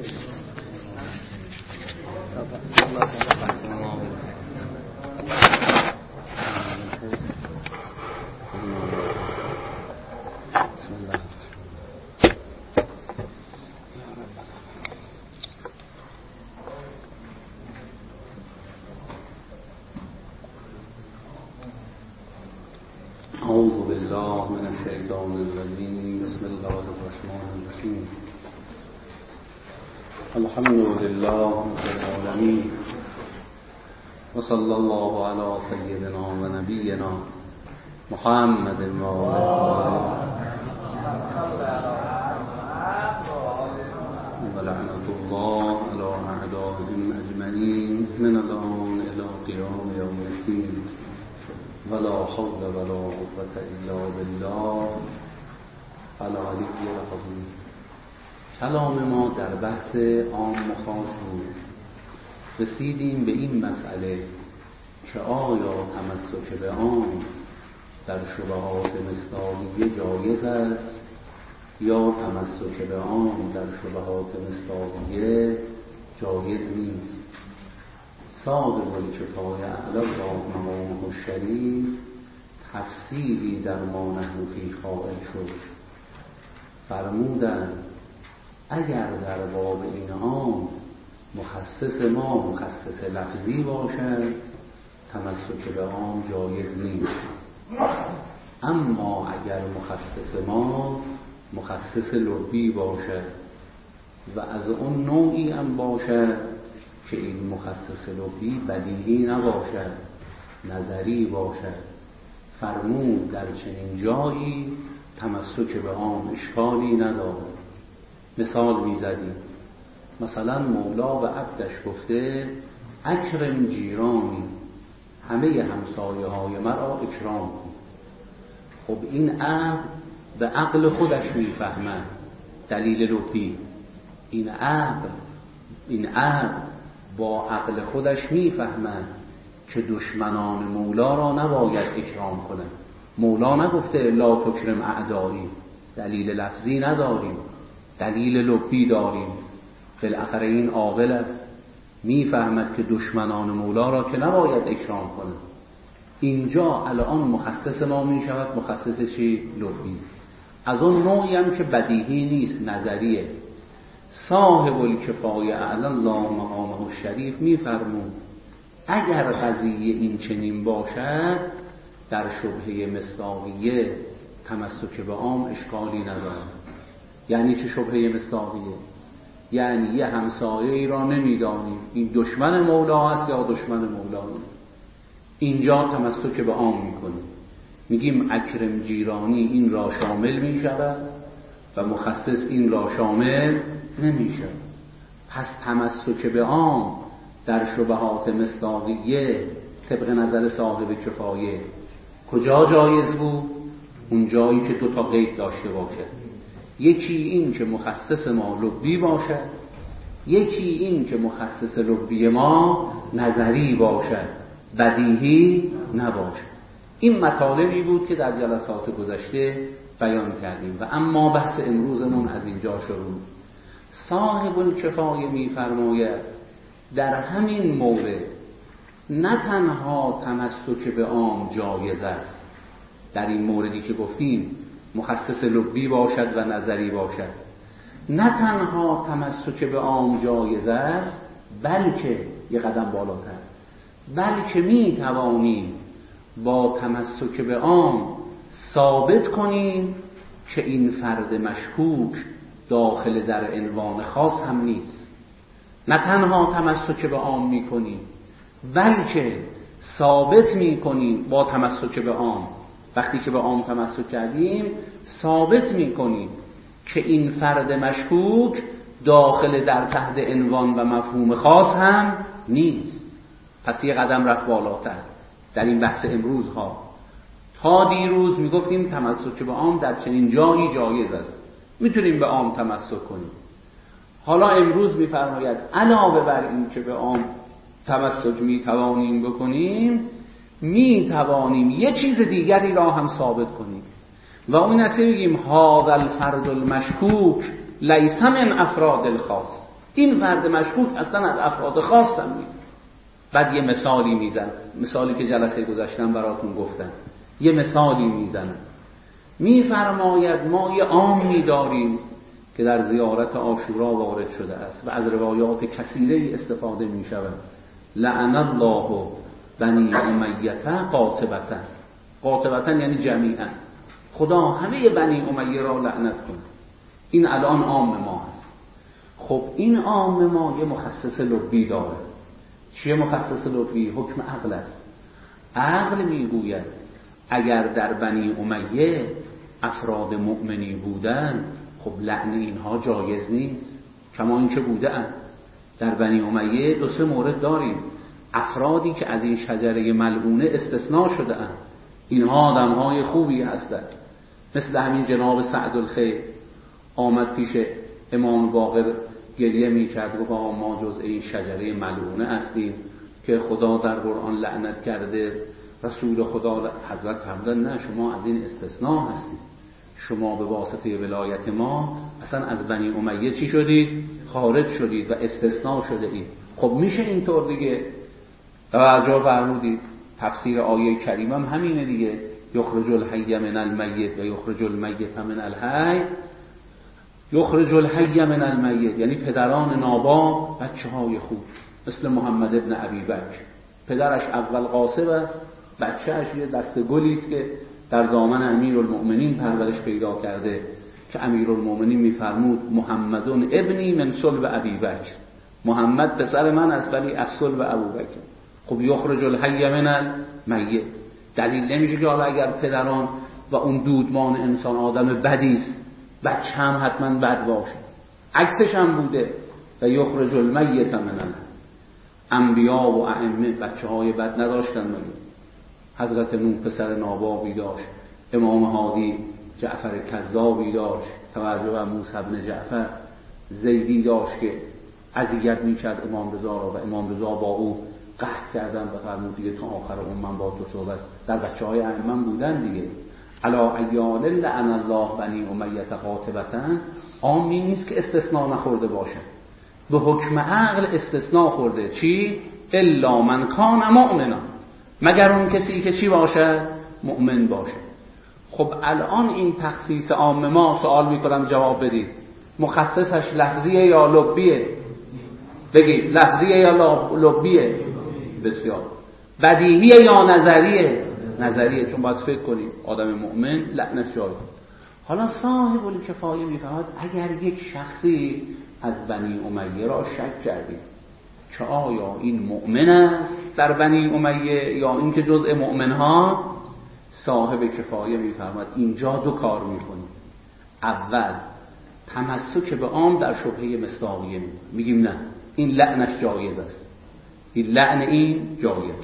أعوذ بالله من الشيطان الرجيم. بسم الله الرحمن الرحيم. الحمد لله رب العالمين، وصلى الله على سيدنا ونبينا محمد ولعنة الله على أعدائهم أجمعين من الآن إلى قيام يوم الدين. ولا حول ولا قوة إلا بالله العلی العظیم. کلام ما در بحث عام و خاص بود. رسیدیم به این مسئله که آیا تمسک به عام در شبهات مصداقیه جایز است یا تمسک به عام در شبهات مصداقیه جایز نیست. صاحب الکفایه اعلی مقامه الشریف تفصیلی در ما نحن فی قائل شد. فرمودند اگر در باب این عام مخصص ما مخصص لفظی باشد تمسک به عام جایز نیست، اما اگر مخصص ما مخصص لغوی باشد و از اون نوعی هم باشد که این مخصص لغوی بدیهی نباشد، نظری باشد، فرمود در چنین جایی تمسک به عام اشکالی ندارد. مثال میزدیم، مثلا مولا به عبدش گفته اکرم جیرانی، همه همسایه های مرا اکرام کن. خب این عبد به عقل خودش میفهمد، دلیل لغوی. این عبد با عقل خودش میفهمد که دشمنان مولا را نباید اکرام کنه. مولا نگفته لا تکرم اعدایی، دلیل لفظی نداریم، دلیل لغوی داریم. بالاخره این عاقل است، میفهمد که دشمنان مولا را که نباید اکرام کنه. اینجا الان مخصص ما میشود مخصص چی؟ لغوی. از اون نوعی هم که بدیهی نیست، نظریه. صاحب الکفایه اعلی الله مقامه الشریف میفرمود اگر قضیه این چنین باشد در شبهه مصداقیه تمسک به عام اشکالی ندارد. یعنی چه شبهه مصداقیه؟ یعنی یه همسایه‌ای را نمیدانیم این دشمن مولا است یا دشمن مولا نیست. اینجا تمسک به عام میکنیم، میگیم اکرم جیرانی این را شامل میشود و مخصص این را شامل نمیشه. پس تمسک به عام در شبهات مصداقیه طبق نظر صاحب کفایه کجا جایز بود؟ اون جایی که دو تا قید داشته باشه. یکی این که مخصص ما لغوی باشد، یکی این که مخصص لغوی ما نظری باشد، بدیهی نباشد. این مطالبی بود که در جلسات گذشته بیان کردیم و اما بحث امروزمون از اینجا شروع. صاحب الکفایه می‌فرماید در همین مورد نه تنها تمسک به عام جایز است، در این موردی که گفتیم مخصص لغوی باشد و نظری باشد، نه تنها تمسک به عام جایز است، بلکه یه قدم بالاتر، بلکه می‌توانیم با تمسک به عام ثابت کنیم که این فرد مشکوک داخل در عنوان خاص هم نیست. نه تنها تمسک به عام میکنیم، بلکه ثابت میکنیم با تمسک به عام. وقتی که به عام تمسک کردیم ثابت میکنیم که این فرد مشکوک داخل در تحت عنوان و مفهوم خاص هم نیست. پس یه قدم رفت بالاتر در این بحث امروز ها. تا دیروز میگفتیم تمسک به عام در چنین جایی جایز است، میتونیم به عام تمسک کنیم. حالا امروز میفرماید علاوه بر این که به عام تمسک میتوانیم بکنیم، میتوانیم یه چیز دیگری را هم ثابت کنیم و اون است بگیم هذا الفرد المشکوک لیس من افراد الخاص. این فرد مشکوک اصلا از افراد خاصم نیست. بعد یه مثالی میزن، مثالی که جلسه گذشتم براتون گفتم، یه مثالی میزنم، میفرماید ما یه عامی داریم که در زیارت عاشورا وارد شده است و از روایات کثیره استفاده می شود. لعن الله بنی امیه قاطبتا. قاطبتا یعنی جمیعا، خدا همه بنی امیه را لعنت کنه. این الان عام ما هست. خب این عام ما یه مخصص لغوی داره. چیه مخصص لغوی؟ حکم عقل است. عقل میگوید اگر در بنی امیه افراد مؤمنی بودن، خب لعن اینها جایز نیست، کما این که بوده اند. در بنی امیه 2-3 مورد داریم، افرادی که از این شجره ملعونه استثناء شده اند، اینها آدمهای خوبی هستند. مثل همین جناب سعد الخیر آمد پیش امام باقر گریه میکرد، گفت ما جزء این شجره ملعونه هستیم که خدا در قرآن لعنت کرده. رسول خدا حضرت فرمودن نه، شما از این استثناء هستید، شما به واسطه ولایت ما اصلا از بنی امیه چی شدید؟ خارج شدید و استثناء شده اید. خب میشه اینطور دیگه. توجه فرمودید تفسیر آیه کریمه هم همینه دیگه، یخرج الحی من المیت و یخرج المیت من الحی. یخرج الحی من المیت یعنی پدران ناباب بچه‌های خوب، مثل محمد ابن ابی بکر، پدرش اول غاصب است، بچه‌اش یه دسته گلی است که در دامن امیرالمؤمنین پرورش پیدا کرده که امیرالمؤمنین میفرمود محمد ابنی من صلب ابی بکر، محمد پسر من است ولی از صلب ابوبکر. خب یخرج الحی من المیت دلیل نمیشه که حالا اگر پدران و اون دودمان انسان آدم بدی است بچه هم حتما بد باشه، عکسش هم بوده. و یخرج المیت من انبیا و ائمه بچه های بد نداشتن مگه؟ حضرت نوح پسر نابابی داشت، امام هادی جعفر کذابی داشت، توجه و موسی بن جعفر زیدی داشت که اذیت میکرد امام رضا را و امام رضا با او قحط کردن و فرمود دیگه تا آخر من با تو صحبت. در بچه های ائمه بودن دیگه. الا ایال لعن الله بنی امیه قاطبتا عامی نیست که استثناء نخورده باشه، به حکم عقل استثناء خورده. چی؟ الا من کان مؤمنا، مگر اون کسی که چی باشه؟ مؤمن باشه. خب الان این تخصیص عام ما، سوال میکنم جواب بدید، مخصصش لفظیه یا لغویه؟ بگید لفظیه یا لغویه؟ بسیار. بدیهیه یا نظریه؟ نظریه، چون باید فکر کنیم آدم مؤمن لعنت جای. حالا صاحب الکفایه میفرماید اگر یک شخصی از بنی امیه را شک کردیم که آیا این مؤمن است در بنی امیه یا این که جزء مؤمنها، صاحب کفایه میفرماید اینجا 2 کار میکنیم. اول تمسک به عام در شبهه مصداقیه میگیم نه این لعنش جایز است، این لعن این جایز.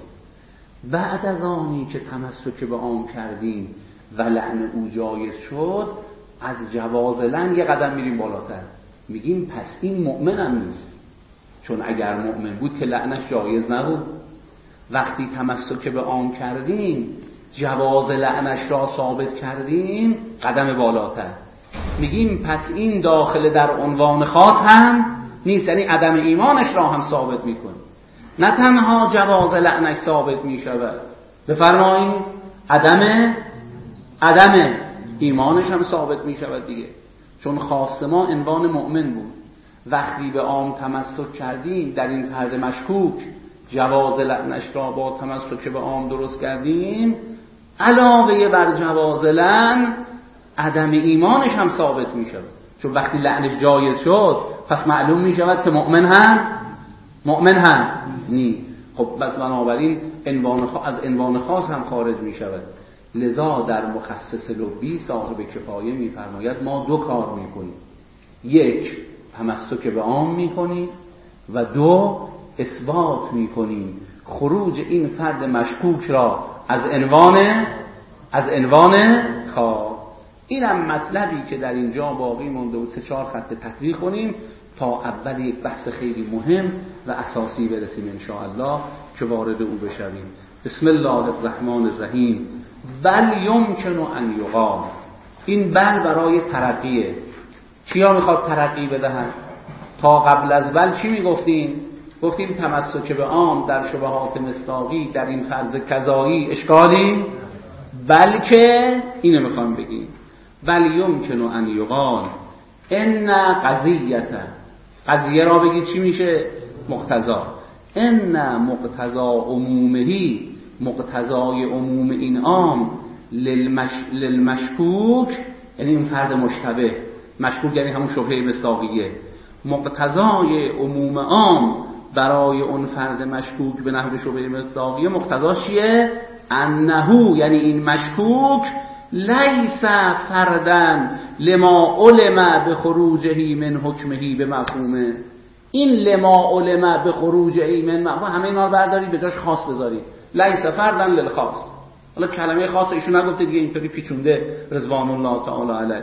بعد از آنی که تمسک به عام کردیم و لعن او جایز شد، از جواز لعن یه قدم میریم بالاتر، میگیم پس این مؤمن هم نیست، چون اگر مؤمن بود که لعنش جایز نبود. وقتی تمسک به عام کردیم جواز لعنش را ثابت کردیم، قدم بالاتر میگیم پس این داخل در عنوان خاص هم نیست، یعنی عدم ایمانش را هم ثابت میکنه. نه تنها جواز لعنش ثابت میشود، بفرمایید عدم ایمانش هم ثابت میشود دیگه، چون خاص ما عنوان مؤمن بود. وقتی به عام تمسک کردیم در این فرد مشکوک، جواز لعنش را با تمسک به عام درست کردیم، علاوه بر جواز لعن عدم ایمانش هم ثابت می شود، چون وقتی لعنش جایز شد پس معلوم می شود که مؤمن هم نی. خب بس بنابراین از عنوان خاص هم خارج می شود. لذا در مخصص لغوی صاحب کفایه می فرماید ما 2 کار می کنیم، 1 تمسک به عام می کنیم و 2 اثبات می کنیم خروج این فرد مشکوک را از عنوان خاص. اینم مطلبی که در اینجا باقی مونده و 3-4 خط تطبیق کنیم تا اول یک بحث خیلی مهم و اساسی برسیم ان شاء الله که وارد او بشویم. بسم الله الرحمن الرحیم. بل یمکن ان یقال، این بل برای ترقیه. کیا میخواد ترقی بدهن؟ تا قبل از بل چی میگفتیم؟ گفتیم تمسک به عام در شبهات مصداقی در این فرض کذایی اشکالی، بلکه اینو میخوام بگیم بل یمکن ان یقال ان قضیه را بگید چی میشه؟ مقتضا. ان مقتضا عمومهی، مقتضای عموم این عام للمشکوک، یعنی این فرد مشتبه، مشکوک یعنی همون شبهه مصداقیه، مقتضای عموم عام برای اون فرد مشکوک به نحو شبهه مصداقیه مقتضاش چیه؟ انه، یعنی این مشکوک لیس فردن لما علم به خروجه من حکمه به مفهومه. این لما علم به خروجه من مفهوم، همه اینا رو بردارید به جاش خاص بذارید، لیس فردن للخاص. حالا کلمه خاص ایشون نگفته دیگه، اینطوری پیچونده رضوان الله تعالی علیه.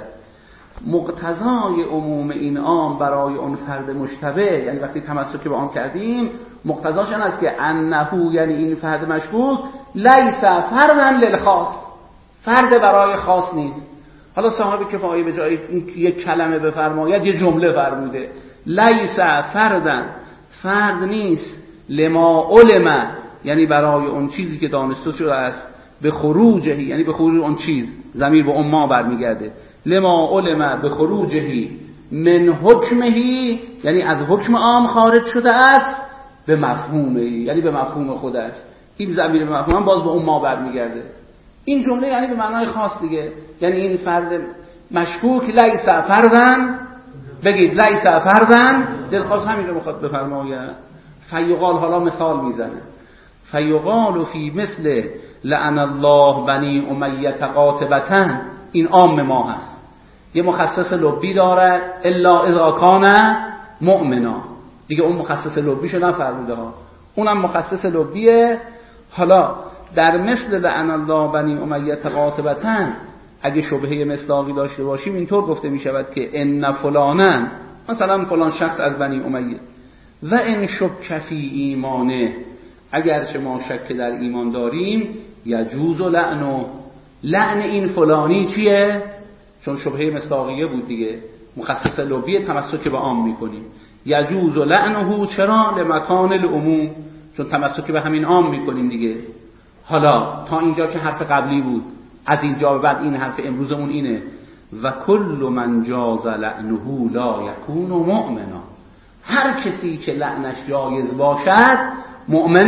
مقتضای عموم این عام برای اون فرد مشتبه، یعنی وقتی تمسک به عام کردیم مقتضاش این است که انه، یعنی این فرد مشکوک لیس فردن للخاص، فرد برای خاص نیست. حالا صاحب کفایه به جای یک کلمه بفرماید یه جمله فرموده، لیس فردن، فرد نیست، لما علم، یعنی برای اون چیزی که دانسته شده است، به خروجه، یعنی به خروج اون چیز، ضمیر به اون ما برمیگرده، لما علم به خروجه من حکمه، یعنی از حکم عام خارج شده است، به مفهومه، یعنی به مفهوم خودش. این ضمیر به مفهوم باز به اون ما برمیگرده. این جمله یعنی به معنای خاص دیگه، یعنی این فرد مشکوک لیس فردن، بگید لیس فردن دلخواست، همین رو میخواد بفرماید. فیقال، حالا مثال میزنه، فیقال فی مثل لعن الله بنی امیه قاطبة، این عام ما هست، یه مخصص لبی داره، الا اذا کان مؤمنا، دیگه اون مخصص لبیشو نفرموده ها، اونم مخصص لبیه. حالا در مثل لعن الله بنی امیه قاطبة اگه شبهه مصداقی داشته باشیم اینطور گفته می شود که ان فلانن، مثلا فلان شخص از بنی امیه، و ان شک فی ایمانه، اگر چه ما شک در ایمان داریم، یجوز لعنه، لعن این فلانی چیه؟ چون شبهه مصداقیه بود دیگه، مخصص لبی تمسک به عام میکنیم، یجوز لعنه، چرا؟ لمکان العموم، چون تمسک به همین عام میکنیم دیگه. حالا تا اینجا که حرف قبلی بود، از اینجا به بعد این حرف امروزمون اینه، و کل من جاز لعنه لا یکون مؤمنا، هر کسی که لعنش جایز باشد مؤمن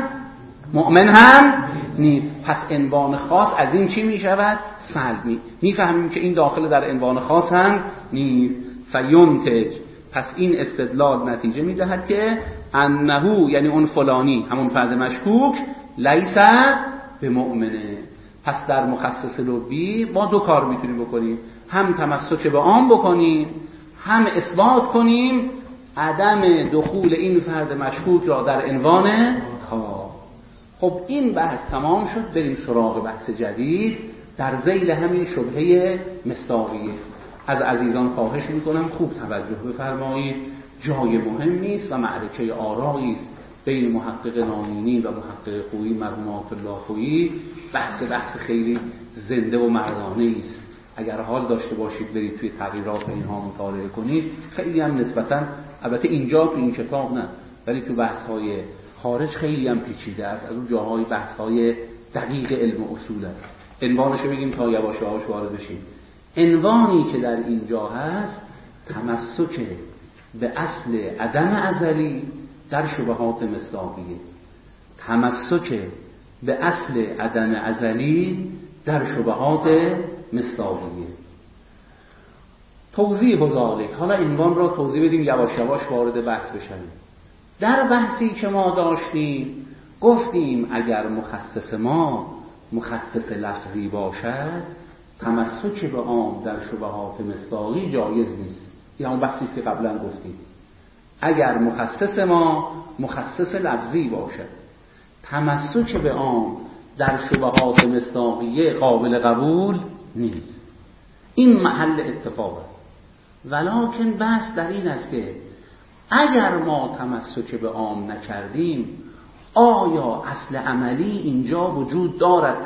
هم نیست. پس عنوان خاص از این چی می شود؟ سلب. میفهمیم که این داخل در عنوان خاص هم نیست. فینتج، پس این استدلال نتیجه می دهد که انه، یعنی اون فلانی، همون فرد مشکوک، لیس به مؤمنه. پس در مخصص لبی ما دو کار میتونیم بکنیم، هم تمسک به عام بکنیم، هم اثبات کنیم عدم دخول این فرد مشکوک را در عنوان خاص. خب این بحث تمام شد، بریم سراغ بحث جدید در ذیل همین شبهه مصداقیه. از عزیزان خواهش میکنم خوب توجه بفرمایید، جای مهمی است و معرکه آرایی است بین محقق ناینی و محقق خویی مرحوم الله خویی. بحث خیلی زنده و مردانه است. اگر حال داشته باشید برید توی تغییرات اینها مطالعه کنید، خیلی هم نسبتاً، البته اینجا تو این کتاب نه، ولی تو بحث‌های خارج خیلی هم پیچیده است، از اون جاهای بحث‌های دقیق علم اصول است. عنوانشو بگیم تا یواش یواش وارد بشیم. عنوانی که در اینجا هست، تمسک به اصل عدم ازلی در شبهات مصداقیه. تمسک به اصل عدم ازلی در شبهات مصداقیه. توضیح ذالک، حالا عنوان را توضیح بدیم، یواش یواش وارد بحث بشیم. در بحثی که ما داشتیم گفتیم اگر مخصص ما مخصص لفظی باشد، تمسک به عام در شبهات مصداقی جایز نیست. این همون بحثی که قبلا گفتیم، اگر مخصص ما مخصص لفظی باشد، تمسک به عام در شبهات مصداقیه قابل قبول نیست. این محل اتفاق است. ولکن بحث در این است که اگر ما تمسک به عام نکردیم، آیا اصل عملی اینجا وجود دارد؟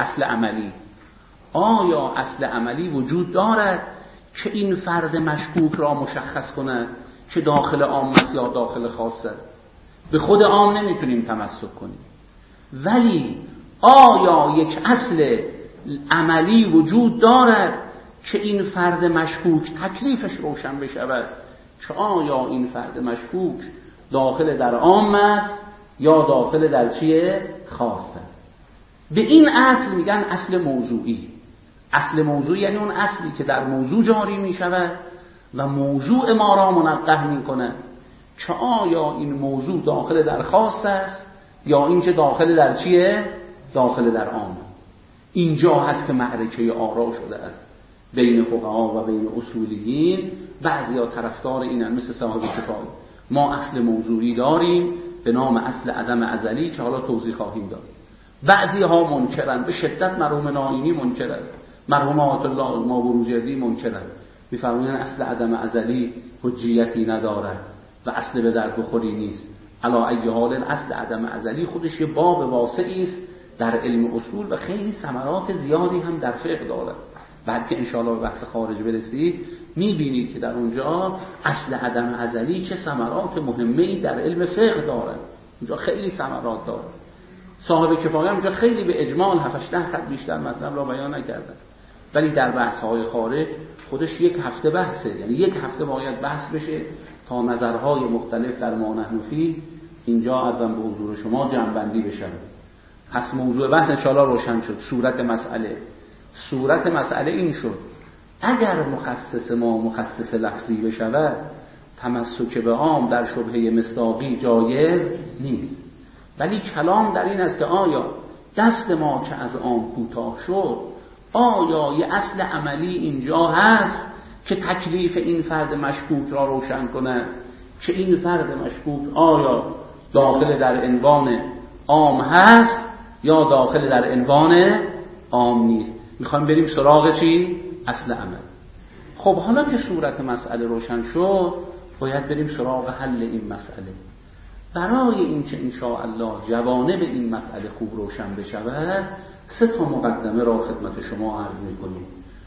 آیا اصل عملی وجود دارد که این فرد مشکوک را مشخص کند که داخل عام است یا داخل خاص است. به خود عام نمیتونیم تمسک کنیم، ولی آیا یک اصل عملی وجود دارد که این فرد مشکوک تکلیفش روشن بشود که آیا این فرد مشکوک داخل در عام است یا داخل در چیه؟ خاص است. به این اصل میگن اصل موضوعی. اصل موضوعی یعنی اون اصلی که در موضوع جاری میشود و موضوع ما را منقح میکنه که آیا این موضوع داخل در خاص است یا اینکه داخل در چیه؟ داخل در عام. اینجا هست که معرکه آرا شده است بین فقها و بین اصولیین. بعضیا طرفدار اینن مثل صاحب کفایه، ما اصل موضوعی داریم به نام اصل عدم ازلی که حالا توضیح خواهیم داد. بعضی ها منکرن، به شدت مرحوم نائینی منکر است، مرحوم آیت الله الماوردی منکر است، می‌فرمایند اصل عدم ازلی حجیتی ندارد و اصل به درد بخوری نیست. علی ای حال اصل عدم ازلی خودش یه باب واسعی است در علم اصول و خیلی ثمرات زیادی هم در فقه دارد. بعد که انشاءالله به بحث خارج برسید میبینید که در اونجا اصل عدم ازلی چه ثمرات مهمه‌ای در علم فقه دارد. اونجا خیلی ثمرات دارد. صاحب کفایه اونجا خیلی به اجمال 7-8 خط بیشتر مطلب را بیان نکردن، ولی در بحث‌های خارج خودش یک هفته بحثه، یعنی یک هفته باید بحث بشه تا نظرهای مختلف در ما نحن فیه اینجا عرضم به حضور شما جمع‌بندی بشه. پس موضوع بحث انشاءالله روشن شد. صورت مسئله این شد اگر مخصص ما مخصص لفظی بشود تمسک به عام در شبهه مصداقی جایز نیست، ولی کلام در این است که آیا دست ما که از عام کوتاه شد آیا یه اصل عملی اینجا هست که تکلیف این فرد مشکوک را روشن کنه که این فرد مشکوک آیا داخل در عنوان عام هست یا داخل در عنوان عام نیست. میخوایم بریم سراغ چی؟ اصل عمل. خب حالا که صورت مسئله روشن شد باید بریم سراغ حل این مسئله. برای این که انشاءالله جوانب این مسئله خوب روشن بشود 3 مقدمه را خدمت شما عرض میکنیم.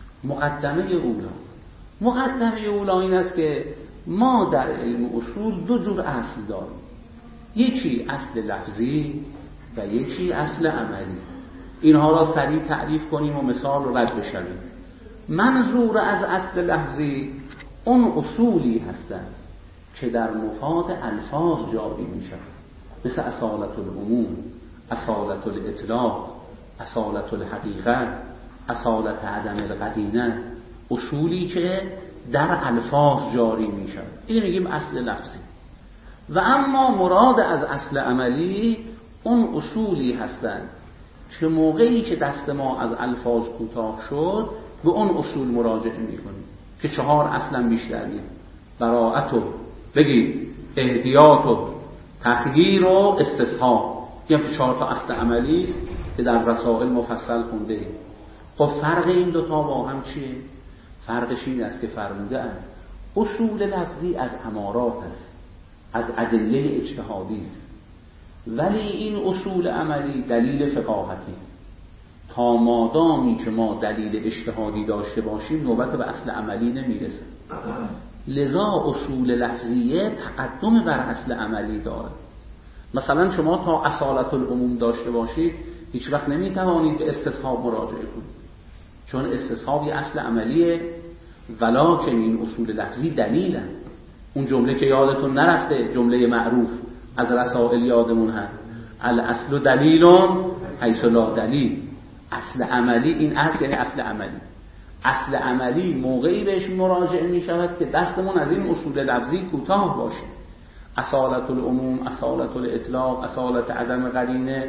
مقدمه اولا این است که ما در علم اصول 2 جور اصل داریم، یکی اصل لفظی و یکی اصل عملی. اینها را سریع تعریف کنیم و مثال رو رد بشویم. منظور از اصل لفظی اون اصولی هستند که در مفاد الفاظ جاری میشن، مثل اصالت العموم، اصالت الاطلاق، اصالت الحقیقه، اصالت عدم القرینه، اصولی که در الفاظ جاری میشن. این میگیم اصل لفظی. و اما مراد از اصل عملی اون اصولی هستند که موقعی که دست ما از الفاظ کوتاه شد به اون اصول مراجعه میکنیم که 4 اصلا بیشتر نیست. براءت و بگید احتیاط و تخییر و استصحاب، یا 4 تا اصل عملی است که در رسائل مفصل خونده ایم. خب فرق این 2 تا با هم چیه؟ فرقش این است که فرموده اند اصول لفظی از امارات است، از ادله اجتهادی است، ولی این اصول عملی دلیل فقاهتی است. تا مادامی که ما دلیل اجتهادی داشته باشیم نوبت به اصل عملی نمیرسه. لذا اصول لفظیه تقدم بر اصل عملی داره. مثلا شما تا اصالت العموم داشته باشید هیچ وقت نمیتوانید به استصحاب مراجعه کنید، چون استصحاب یه اصل عملیه، ولکن این اصول لفظی دلیلن. اون جمله که یادتون نرفته، جمله معروف از رسائل یادمون هست، الاصل دلیلون حیث لا دلیل. اصل عملی این اصل یعنی اصل عملی. اصل عملی موقعی بهش مراجعه می شود که دستمون از این اصول لفظی کوتاه باشه. اصالت العموم، اصالت الاطلاق، اصالت عدم قرینه،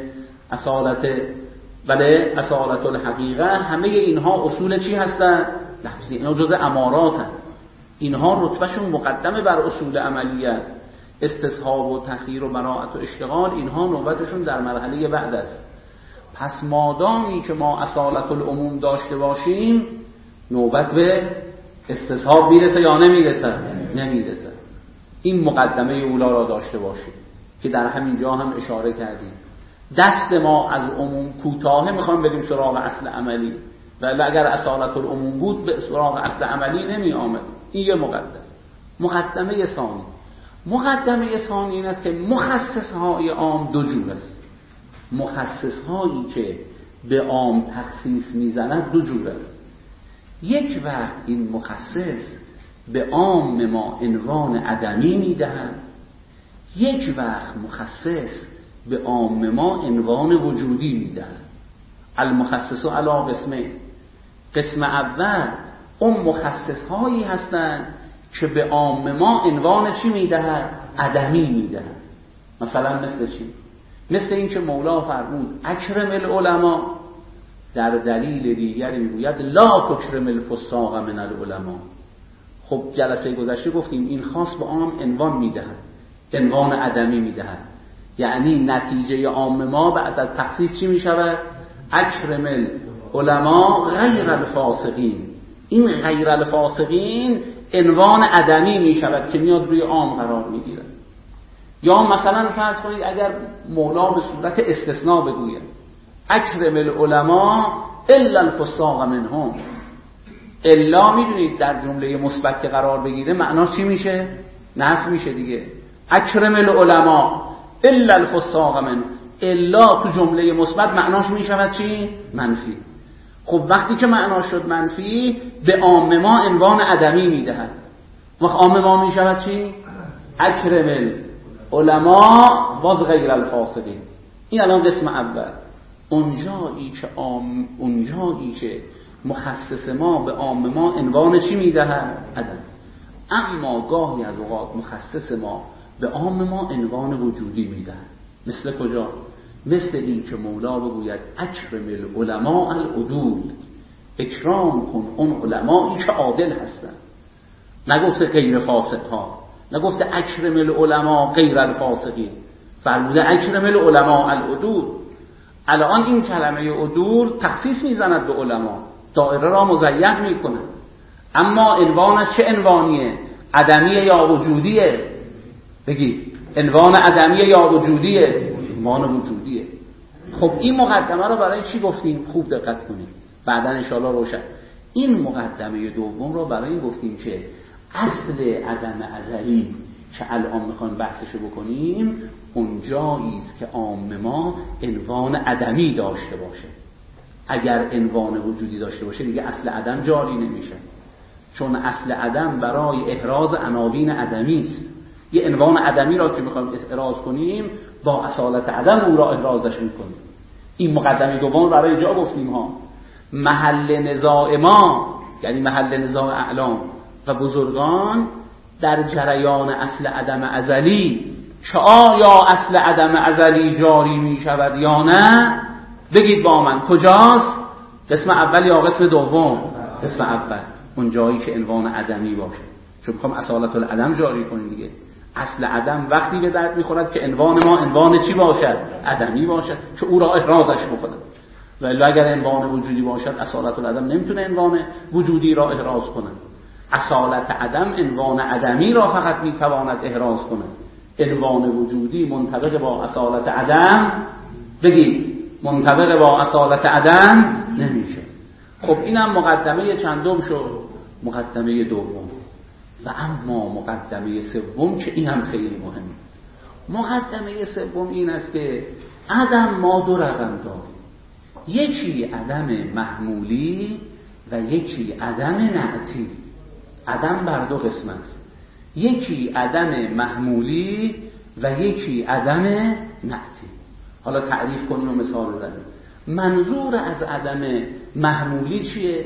اصالت الحقیقه، همه اینها اصول چی هستن؟ لفظی. اینا جزء امارات هستن. اینها رتبهشون مقدمه بر اصول عملی است. استصحاب و تخییر و براءت و اشتغال اینها نوبتشون در مرحله بعد است. پس مادامی که ما اصالت العموم داشته باشیم نوبت به استصحاب میرسه یا نمیرسه؟ نمیرسه. این مقدمه اولا را داشته باشیم که در همین جا هم اشاره کردیم. دست ما از عموم کوتاه، میخوام بریم سراغ اصل عملی، ولی اگر اصالت العموم بود به سراغ اصل عملی نمی آمد. این یه مقدم. مقدمه ثانی این است که مخصصهای عام دو جور است. مخصصهایی که به عام تخصیص میزند دو جور است. یک وقت این مخصص به عام ما عنوان عدمی میدهد، یک وقت مخصص به عام ما عنوان وجودی میدهد. المخصص علی قسمه. قسم اول اون مخصص هایی هستند که به عام ما عنوان چی میدهد؟ عدمی میدهد. مثلا مثل چی؟ مثل این که مولا فرمود اکرم العلماء، در دلیل دیگری میگوید لا تکرم الفساق من العلماء. خب جلسه گذشته گفتیم این خاص به عام عنوان میدهد، عنوان عدمی میدهد. یعنی نتیجه عام ما بعد از تخصیص چی میشود؟ اکرم العلماء غیر الفاسقین. این غیر الفاسقین عنوان عدمی میشود که میاد روی عام قرار میگیرد. یا مثلا فرض کنید اگر مولا به صورت استثناء بگوید اکرم العلماء الا الفساق منهم، الا میدونید در جمله مثبت که قرار بگیره معناش چی میشه؟ نفی میشه دیگه. اکرم العلماء الا الفساق منهم، الا تو جمله مثبت معناش میشود چی؟ منفی. خب وقتی که معناش شد منفی به عام ما عنوان عدمی میدهد. وقت عام ما میشود چی؟ اکرم العلماء و غیر الفاسقین. این الان قسم اول. اونجایی که مخصص ما به عام ما عنوان چی میدهد؟ عدم. اما گاهی از اوقات مخصص ما به عام ما عنوان وجودی میدهد. مثل کجا؟ مثل این که مولا بگوید اکرم العلماء العدول، اکرام کن اون علمایی که عادل هستند. نگفته غیر فاسق ها، نگفته اکرم العلماء غیر الفاسقین، فرموده اکرم العلماء العدول. الان این کلمه عدول تخصیص میزند به علما، دایره را مضیق میکنه. اما عنوانش چه عنوانیه؟ عدمیه یا وجودیه؟ بگی عنوان عدمیه یا وجودیه؟ عنوان وجودیه. خب این مقدمه رو برای چی گفتیم؟ خوب دقت کنید بعداً انشاءالله روشن. این مقدمه دوم رو برای این گفتیم که اصل عدم ازلی که الان میخوایم بحثشو بکنیم اونجایی است که عام ما عنوان عدمی داشته باشه. اگر عنوان وجودی داشته باشه دیگه اصل عدم جاری نمیشه، چون اصل عدم برای احراز عناوین عدمی است. یه عنوان عدمی را که میخوایم احراز کنیم با اصالت عدم او را احرازش میکنیم. این مقدمه دوم برای جا گفتیم ها. محل نزاع ما یعنی محل نزاع اعلام و بزرگان در جریان اصل عدم ازلی که آیا اصل عدم ازلی جاری می شود یا نه، بگید با من کجاست؟ قسم اول یا قسم دوم؟ قسم اول. اون جایی که عنوان عدمی باشه، چون میخوام اصالت العدم جاری کنیم دیگه. اصل عدم وقتی به درد میخورد که عنوان ما عنوان چی باشد؟ عدمی باشد، که او را احرازش بکنه. ولی اگر عنوان وجودی باشد اصالت العدم نمیتونه عنوان وجودی را احراز کنه. اصالت عدم عنوان عدمی را فقط میتواند احراز کنه. عنوان وجودی منطبق با اصالت عدم، بگید منطبق با اصالت عدم نمیشه. خب اینم مقدمه چندم شد؟ مقدمه دوم. و اما مقدمه سوم که این هم خیلی مهمه. مقدمه سوم این است که عدم ما دو رقم داریم، یکی عدم محمولی و یکی عدم نعتی. عدم بر دو قسم است، یکی عدم محمولی و یکی عدم نعتی. حالا تعریف کنیم و مثال بزنیم. منظور از عدم محمولی چیه؟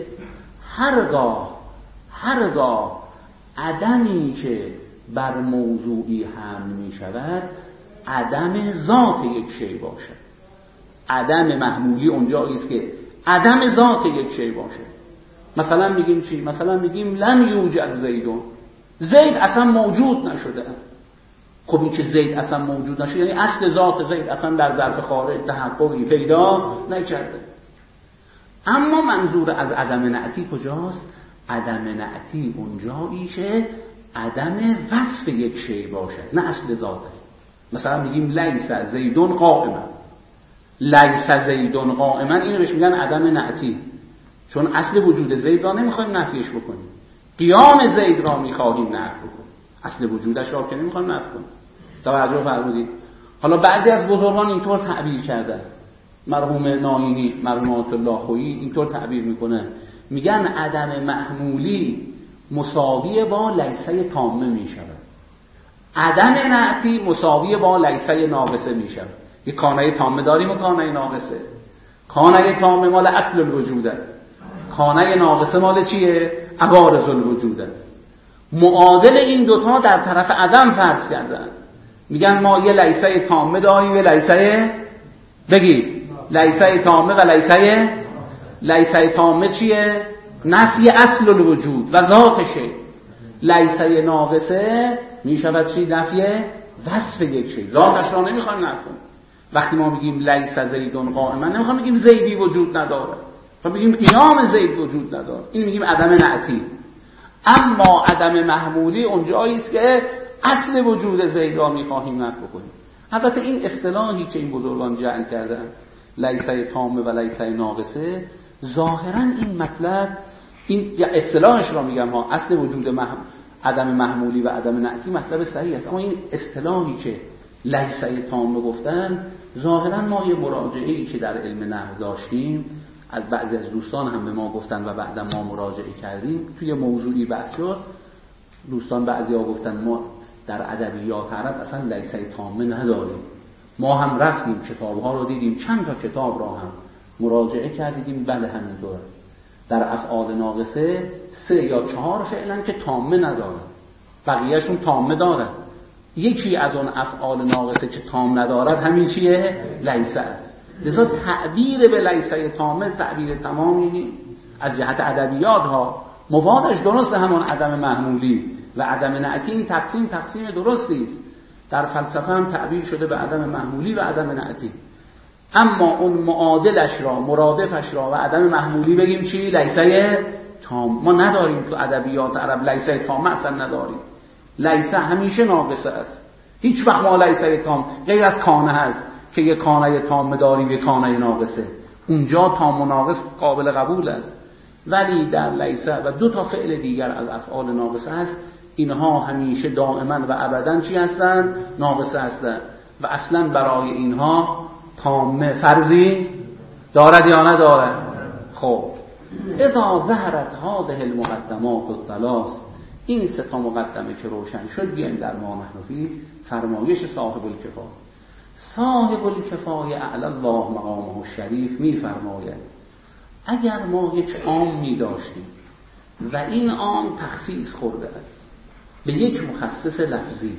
هرگاه عدمی که بر موضوعی حمل می شود عدم ذات یک شی باشد. عدم محمولی اونجایی است که عدم ذات یک شی باشه. مثلا میگیم چی؟ مثلا میگیم لم یوجد زیدون، زید اصلا موجود نشده. خب این که زید اصلا موجود نشده یعنی اصل ذات زید اصلا در ظرف خارج تحققی پیدا نکرده. اما منظور از عدم نعتی کجاست؟ عدم نعتی اونجایی که عدم وصف یک شی باشه، نه اصل ذاته. مثلا میگیم لیس زیدون قائما، لیس زیدون قائما، اینو بهش میگن عدم نعتی، چون اصل وجود زید را نمیخوایم نفیش بکنیم، قیام زید را میخواهیم نفی بکنیم. اصل وجودش را که نمیخوام نفی کنم. توجه فرمودید؟ حالا بعضی از بزرگان اینطور تعبیر کردن، مرحوم ناینی، مرحوم آیت الله خویی اینطور تعبیر میکنه، میگن عدم محمولی مساوی با لیسه تامه میشود، عدم نعتی مساوی با لیسه ناقصه میشود. یک کانه تامه داریم و کانه ناقصه. کانه تامه مال اصل الوجوده، کانه ناقصه مال چیه؟ عوارض الوجوده. معادل این دوتا در طرف عدم فرض کردن، میگن ما یه لیسه تامه داریم، یه لیسه، بگید لیسه تامه و لیسه تامه چیه؟ نفی اصل الوجود و ذاتشه. لیسه ناقصه میشود چی؟ نفی وصف یک شی، ذاتش را نمیخوایم نفی. وقتی ما میگیم لیس زیدون قائما نمیخوایم بگیم زیدی وجود نداره، ما میگیم قیام زید وجود نداره، این میگیم عدم نعتی. اما عدم محمولی اونجایی است که اصل وجود زید را میخواهیم نفی بکنیم. البته این اصطلاحی که این بزرگان جعل کردن، لیسه تامه و لیسه ناقصه، ظاهرا این مطلب، این اصطلاحش را میگم ها، اصل وجود عدم محمولی و عدم نعتی مطلب صحیح است، اما این اصطلاحی که لیسه تامه گفتن، ظاهرا ما یه مراجعه‌ای که در علم نحو داشتیم، از بعضی از دوستان هم به ما گفتن و بعدا ما مراجعه کردیم، توی موضوعی بحث شد، دوستان بعضیا گفتن ما در ادبیات عرب اصلا لیسه تامه نداریم. ما هم رفتیم کتاب‌ها رو دیدیم، چند تا کتاب را هم مراجعه کردیم، بله همینطوره. در افعال ناقصه 3 یا 4 فعلا که تامه ندارن، بقیه‌شون تامه دارن. یکی از اون افعال ناقصه که تام ندارد همین چیه؟ لیسه است. لذا تعبیر به لیسه تامه تعبیر تمامی از جهت ادبیات ها مفادش درست، همون عدم محمولی و عدم نعتی. این تقسیم درستی است. در فلسفه هم تعبیر شده به عدم محمولی و عدم نعتی. اما اون معادلش را، مرادفش را و عدم محمولی بگیم چی؟ لیسه تام. ما نداریم تو ادبیات عرب لیسه تامه، اصلا نداریم. لیسه همیشه ناقصه است. هیچ وقت ما لیسه تام غیر از کانه هست که یک کانه تام داریم، یک کانه ناقصه. اونجا تام و ناقص قابل قبول است. ولی در لیسه و 2 تا فعل دیگر از افعال ناقصه هست، اینها همیشه دائما و ابدا چی هستند؟ ناقصه هستند و اصلا برای اینها تامه فرضی دارد یا ندارد؟ خب اذا ظهرت هذه المقدمات الثلاث، این 3 تا مقدمه که روشن شد، بیایم در ما نحن فی فرمایش صاحب الکفایه. صاحب الکفایه اعلی الله مقامه الشریف میفرماید اگر ما یک عامی داشتیم و این عام تخصیص خورده است به یک مخصص لفظی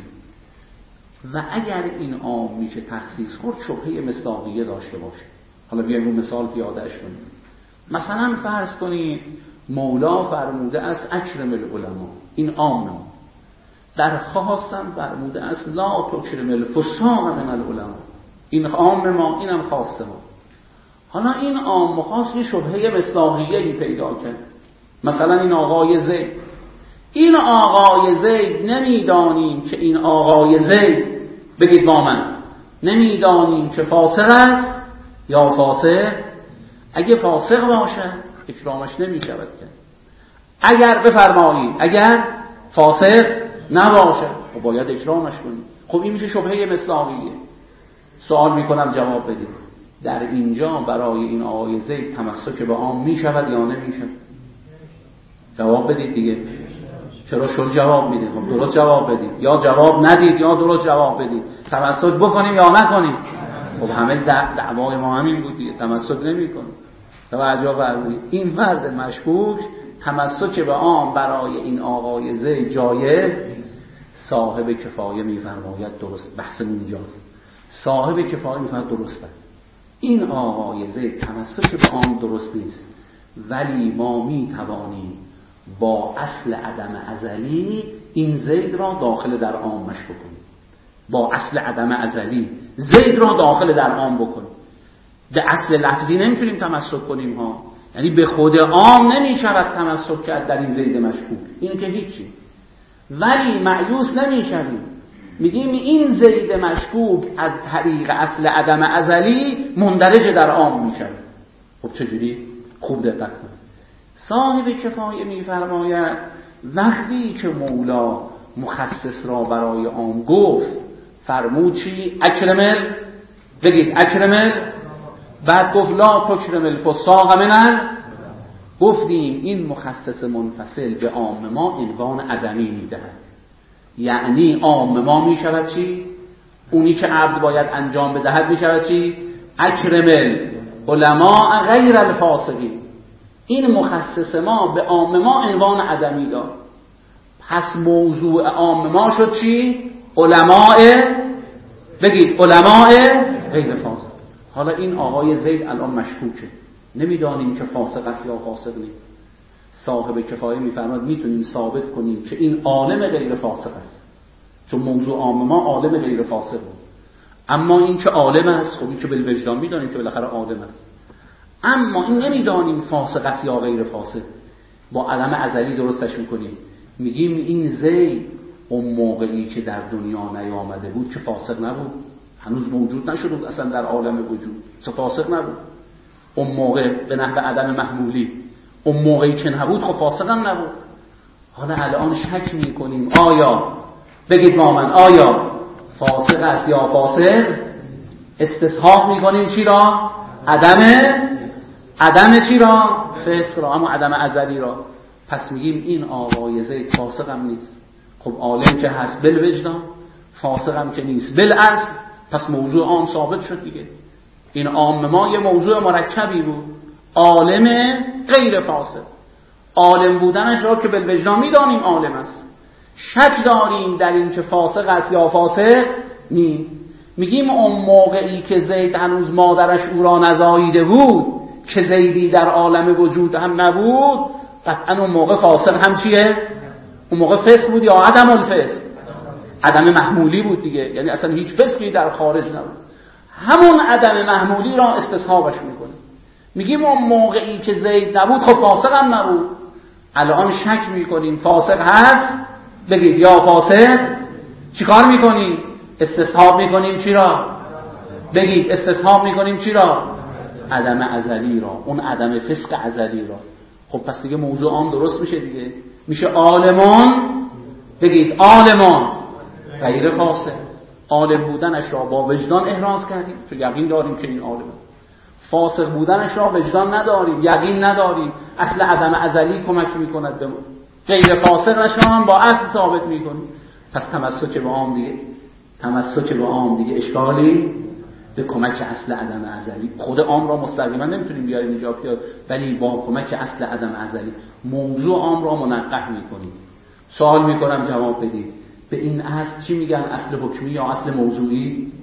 و اگر این عامی که تخصیص خورد شبهه مصداقیه داشته باشه، حالا بیایم اون مثال پیادهش کنیم. مثلا فرض کنید مولا فرموده است اکرم العلماء، این عام ما. در خاصم فرموده است لا تکرم الفساق من العلماء، این عام ما، اینم خاص ما. حالا این عام و خاص یه شبهه مصداقیه‌ای پیدا کرد. مثلا این آقای زید، این آقای زید نمیدانیم که این آقای زید، بگید با من، نمیدانیم که فاسق است یا فاسق. اگه فاسق باشه اکرامش نمیشود کرد. اگر بفرمایید اگر فاسق نباشه خب باید اکرامش کنید. خب این میشه شبهه مصداقیه. سوال میکنم جواب بدید، در اینجا برای این آقای زید تمسک به عام میشود یا نمیشود؟ جواب بدید دیگه. چرا شل جواب میدید؟ خب درست جواب بدید، یا جواب ندید یا درست جواب بدید. تمسک بکنیم یا نکنیم؟ خب همه دعوای ما همین بود دیگه، تمسک نمیکنیم. توجه فرمودید. این فرد مشکوک تمسک به عام برای این آقای زید جایز، صاحب کفایه میفرماید درست. بحثمون اینجاست. صاحب کفایه میفرماید درست است. این آقای زید تمسک به عام درست نیست، ولی ما میتوانیم با اصل عدم ازلی این زید را داخل در عامش بکنیم. با اصل عدم ازلی زید را داخل در عام بکنیم. به اصل لفظی نمیتونیم تمسک کنیم ها، یعنی به خود عام نمیشود تمسک کرد در این زید مشکوک، این که هیچی. ولی مایوس نمیشویم، میگیم این زید مشکوک از طریق اصل عدم ازلی مندرج در عام میشه. خب چجوری؟ خوب دقت کنید. صاحب کفایه میفرماید وقتی که مولا مخصص را برای عام گفت فرمود چی؟ اکرمل، بگید اکرمل، بعد گفت لا تکرم الفساق منن. گفتیم این مخصص منفصل به عام ما عنوان عدمی میدهد، یعنی عام ما میشود چی؟ اونی که عبد باید انجام بدهد میشود چی؟ اکرمل علماء غیر الفاسقین. این مخصص ما به عام ما عنوان عدمی داد، پس موضوع عام ما شد چی؟ علماء، بگید علماء غیر فاسق. حالا این آقای زید الان مشکوکه، نمیدانیم که فاسق است یا فاسق نیست. صاحب کفایه میفرماد میتونیم ثابت کنیم که این عالم غیر فاسق است، چون موضوع عام ما عالم غیر فاسق بود. اما این که عالم است، خب این که بالوجدان میدانیم که بالاخره عالم است، اما این نمیدانیم فاسق است یا غیر فاسق. با علم ازلی درستش میکنیم، میگیم این زید اون موقعی که در دنیا نیامده بود که فاسق نبود، هنوز موجود نشده بود اصلا در عالم وجود، چه فاسق نبود. اون موقع به نحو عدم محمولی، اون موقعی که نبود خب فاسق هم نبود. حالا الان شک میکنیم آیا، بگید با من، آیا فاسق است یا فاسق؟ استصحاب میکنیم چی را؟ عدم چی را؟ فسق را، اما عدم ازلی را. پس میگیم این آقای زید فاسق هم نیست. خب عالم که هست بالوجدان، فاسق هم که نیست بالاصل، پس موضوع عام ثابت شد دیگه. این عام ما یه موضوع مرکبی بود، عالم غیر فاسق. عالم بودنش را که بالوجدان میدانیم عالم است، شک داریم در این که فاسق است یا فاسق نیست. میگیم اون موقعی که زید هنوز مادرش او را نزاییده بود، که زیدی در عالم وجود هم نبود، قطعا اون موقع فاسق هم چیه؟ اون موقع فسق بود یا عدم الفسق؟ عدم محمولی بود دیگه، یعنی اصلا هیچ فسقی در خارج نبود. همون عدم محمولی را استصحابش میکنیم، میگیم اون موقعی که زید نبود خب فاسق هم نبود. الان شک میکنیم فاسق هست، بگید یا فاسق. چیکار میکنیم؟ استصحاب میکنیم چی را؟ بگید استصحاب میکنیم چی را؟ عدم ازلی را، اون عدم فسق ازلی را. خب پس دیگه موضوع عام درست میشه دیگه، میشه عالمان، بگید عالمان غیر فاسق. عالم بودنش را با وجدان احراز کردیم، چون یقین داریم که این عالم. فاسق بودنش را وجدان نداریم، یقین نداریم، اصل عدم ازلی کمک میکند به ما. غیر فاسقش هم با اصل ثابت میکنیم. پس تمسک به عام دیگه، تمسک به عام دیگه اشکالی به کمک اصل عدم ازلی. خود عام را مستقیما نمیتونیم بیاریم اینجا بیاد، ولی با کمک اصل عدم ازلی موضوع عام را منقح میکنیم. سوال میکنم جواب بدید، به این اصل چی میگن؟ اصل حکمی یا اصل موضوعی؟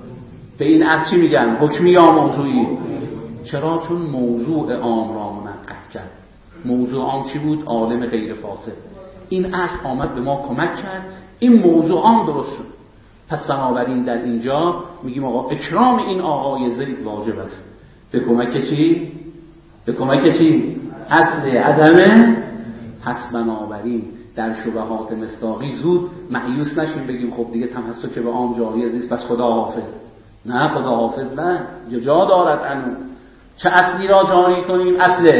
به این اصل چی میگن؟ حکمی یا موضوعی؟ چرا؟ چون موضوع عام را منقح کرد. موضوع عام چی بود؟ عالم غیر فاسق. این اصل آمد به ما کمک کرد، این موضوع عام درست شد. پس بنابراین در اینجا میگیم آقا اکرام این آقای زید واجب است. به کمک چی؟ به کمک چی؟ اصل عدم. پس بنابراین در شبهات مصداقی زود مایوس نشیم بگیم خب دیگه تمسک به عام جایز نیست پس خدا حافظ. نه، خدا حافظ نه، جا دارد انو. چه اصلی را جاری کنیم؟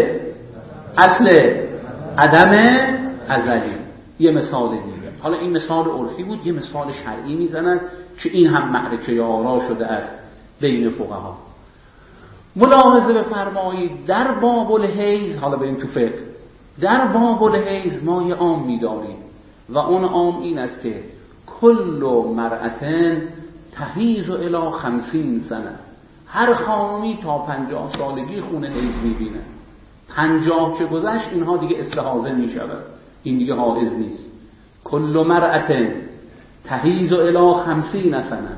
اصل عدم ازلی. یه مثال دیگه، حالا این مثال عرفی بود، یه مثال شرعی میزنن که این هم معرکه آرا شده است بین فقها. ملاحظه بفرمایید در باب الحیض، حالا بریم تو فقه، در باب الحیض ما یه عام می‌داریم و اون عام این است که کل مرأتن تحیض الی 50 سنه. هر خانمی تا 50 سالگی خون حیض می‌بینه. 50 که گذشت اینها دیگه استحاضه می‌شود، این دیگه حائض نیست. کل مرأتن تحیض الی 50 سنه.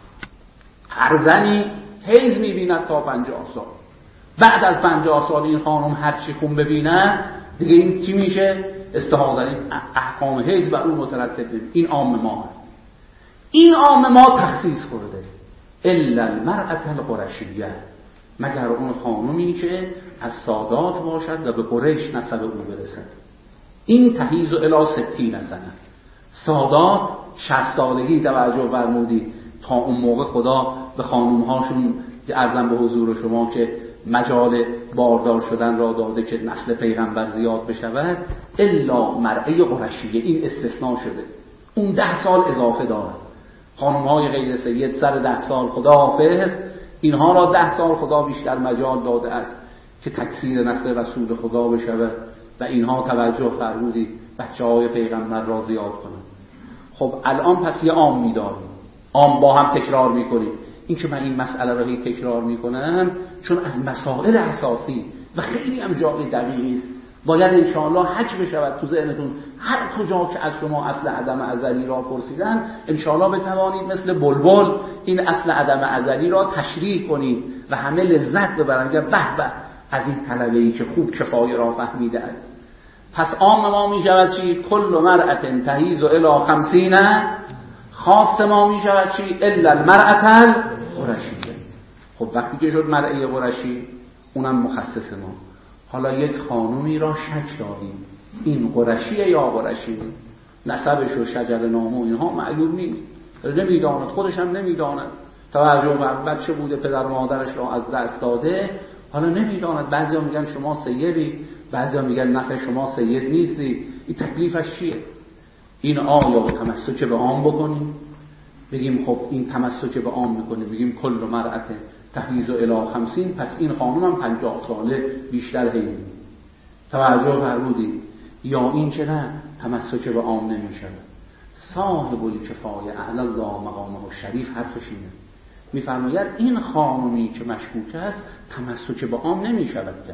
هر زنی حیض می‌بیند تا 50 سال. بعد از 50 سال این خانم هر چی خون ببینه دیگه این چی میشه؟ استحاضه. احکام حیض بر اون مترتب. این عام ما هست. این عام ما تخصیص خورده الا المرأة القرشیه، مگر اون خانمی که از سادات باشد و به قریش نسب او برسد. این تحیض الی 60 سنه. سادات 60 سالگی توجه فرمودید. تا اون موقع خدا به خانومهاشون عرضم به حضور شما که مجال باردار شدن را داده که نسل پیغمبر زیاد بشود. الا مرأه قرشیه، این استثناء شده. اون 10 سال اضافه داره. خانم‌های غیر سید سر 10 سال خداحافظ، اینها را 10 سال خدا بیشتر مجال داده است که تکثیر نسل رسول خدا بشود و اینها توجه فرمودید بچه‌های پیغمبر را زیاد کنند. خب الان پس یه عام می‌داریم، عام با هم تکرار می‌کنیم. این که من این مسئله را هی تکرار می‌کنم چون از مسائل اساسی و خیلی هم جای دقیقی است، باید انشاءالله حک بشود تو ذهنتون. هر کجا که از شما اصل عدم ازلی را پرسیدن، انشاءالله بتوانید مثل بلبل این اصل عدم ازلی را تشریح کنید و همه لذت ببرند که به به از این طلبه‌ای که خوب کفایه را فهمیده است. پس عام ما می شود چی؟ کل مرأة تحیض الی 50. خاص ما می شود چی؟ الا المرأة القرشیه. خب وقتی که شد مرأة قرشی، اونم مخصص ما. حالا یک خانومی را شک داریم این قرشیه یا قرشی، نسبش و شجر نامه و اینها معلوم نیست، نمیداند، خودش هم نمیداند، توجه بر بچه بوده پدر و مادرش را از دست داده، حالا نمیداند. بعضیا میگن شما سیدی، بعضیا میگن نه شما سید نیستی. این تکلیفش چیه؟ این آیا به تمسک به عام بکنیم؟ بگیم خب این تمسک به عام میکنیم، بگیم کل مرأة تحیض الی 50، پس این خانم هم 50 ساله بیشتر حیض. توجه فرمودید؟ یا این چه نه تمسک به عام نمیشود. صاحب الکفایه اعلی الله مقامه الشریف حرفش اینه، میفرماید این خانمی که مشکوک است تمسک به عام نمیشود کرد،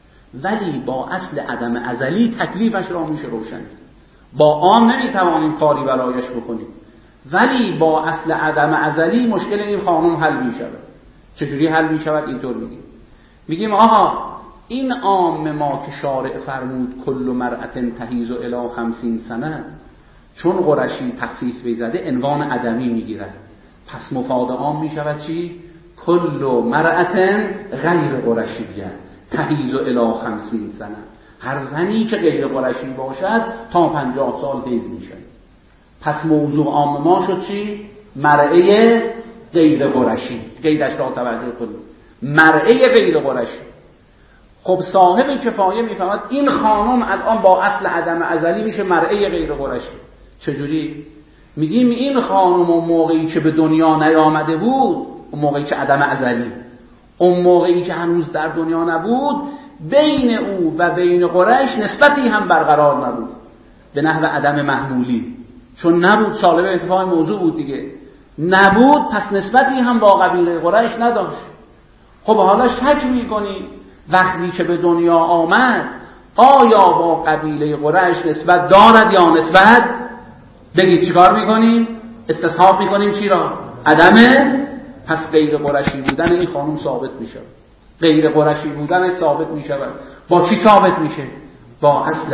ولی با اصل عدم ازلی تکلیفش را میشه روشن. با عام نمیتوانیم کاری برایش بکنیم، ولی با اصل عدم ازلی مشکل این خانم حل میشود. چجوری حل میشود؟ اینطور میگیم آها این عام ما که شارع فرمود کل مرأة تحیض الی 50 سنه، چون قرشی تخصیص بیزده عنوان عدمی میگیرد، پس مفاد عام میشود چی؟ کل مرأة غیر قرشیه تحیض الی 50 سنه. هر زنی که غیر قرشی باشد تا 50 سال حیض میشه. پس موضوع عام ما شد چی؟ مرأة غیر قرشی. قیدش را توجه کنید، مرأة غیر قرشی. خب صاحب کفایه میفهمد این خانم الان با اصل عدم ازلی میشه مرأة غیر قرشی. چجوری؟ میگیم این خانم اون موقعی که به دنیا نیامده بود، اون موقعی که عدم ازلی، اون موقعی که هنوز در دنیا نبود، بین او و بین قریش نسبتی هم برقرار نبود به نحو عدم محمولی، چون نبود، سالب اتفاق موضوع بود دیگه، نبود، پس نسبتی هم با قبیله قریش نداشت. خب حالا شک میکنی وقتی که به دنیا آمد آیا با قبیله قریش نسبت دارد یا نسبت؟ بگید چیکار میکنیم؟ استصحاب میکنیم چی را؟ عدمه. پس غیر قرشی بودن این خانم ثابت میشه، غیر قرشی بودن ثابت میشه. با چی ثابت میشه؟ با اصل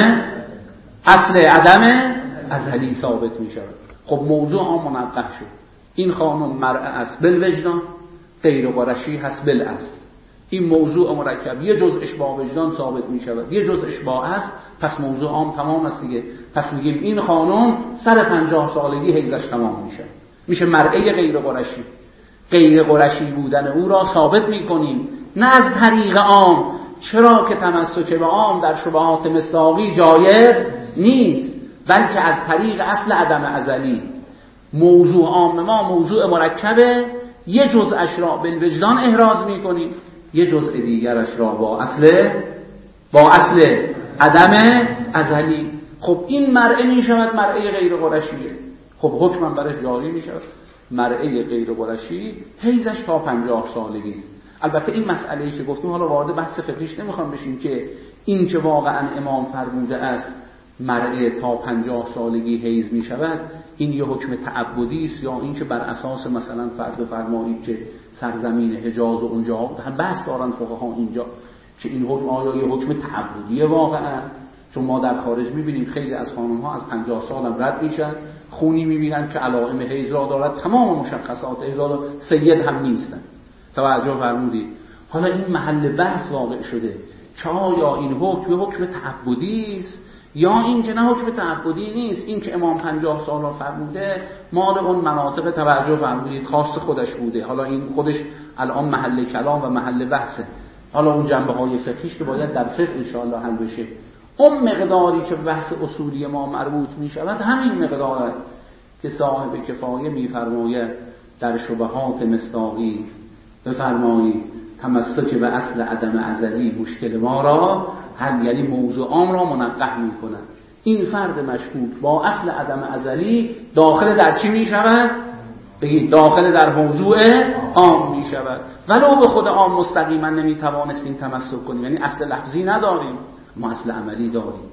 عدم ازلی ثابت میشه. خب موضوع هم منقح شد. این خانم مرء است بالوجدان، غیر قرشی هست بالاصل. این موضوع مرکب یه جزءش با وجدان ثابت میشه، یه جزءش با اصل، پس موضوع عام تمام است دیگه. پس میگیم این خانم سر 50 سالگی حیضش تمام میشه مرء غیر قرشی. غیر قرشی بودن او را ثابت میکنیم، نه از طریق عام، چرا که تمسک به عام در شبهات مصداقی جایز نیست، بلکه از طریق اصل عدم ازلی. موضوع عام ما موضوع مرکبه، یه جزءش را بالوجدان احراز میکنیم، یه جزء دیگرش را با اصل عدم ازلی. خب این مرء میشود مرء غیر قرشیه. خب حکم برش جاری میشود. مرء غیر قرشی حیضش تا 50 سالگی است. البته این مسئله‌ای که گفتیم حالا وارد بحث فقهیش نمیخوام بشیم که این که واقعا امام فرموده است مرء تا 50 سالگی حیض میشود، این یه حکم تعبدی است یا این که بر اساس مثلا فرض فرمایید که سرزمین حجاز و اونجا بحث دارن فقها اینجا که این حکم آیا یه حکم تعبدیه واقعا؟ چون ما در خارج میبینیم خیلی از خانم‌ها از 50 سال هم رد میشن، خونی میبینن که علائم حیض را دارد، تمام مشخصات حیض را سید هم نیستن. توجه فرمودید؟ حالا این محل بحث واقع شده که آیا این حکم تعبدی است یا این که نه حکم تعبدی نیست. این که امام 50 سال را فرموده مال اون مناطق، توجه فرمودید، خاص خودش بوده. حالا این خودش الان محل کلام و محل بحثه. حالا اون جنبه های فقهیش که باید در فقه ان شاء الله حل بشه. اون مقداری که بحث اصولی ما مربوط می شود همین مقدار است که صاحب کفایه می فرماید در شبهات مصداقی بفرمایید تمسک به اصل عدم ازلی مشکل ما را حل، یعنی موضوع عام را منقح می کند. این فرد مشکوک با اصل عدم ازلی داخل در چی می شود؟ بگید داخل در موضوع عام می شود. ولو به خود عام مستقیما نمی توانستیم تمسک کنیم، یعنی اصل لفظی نداریم، ما اصل عملی داریم.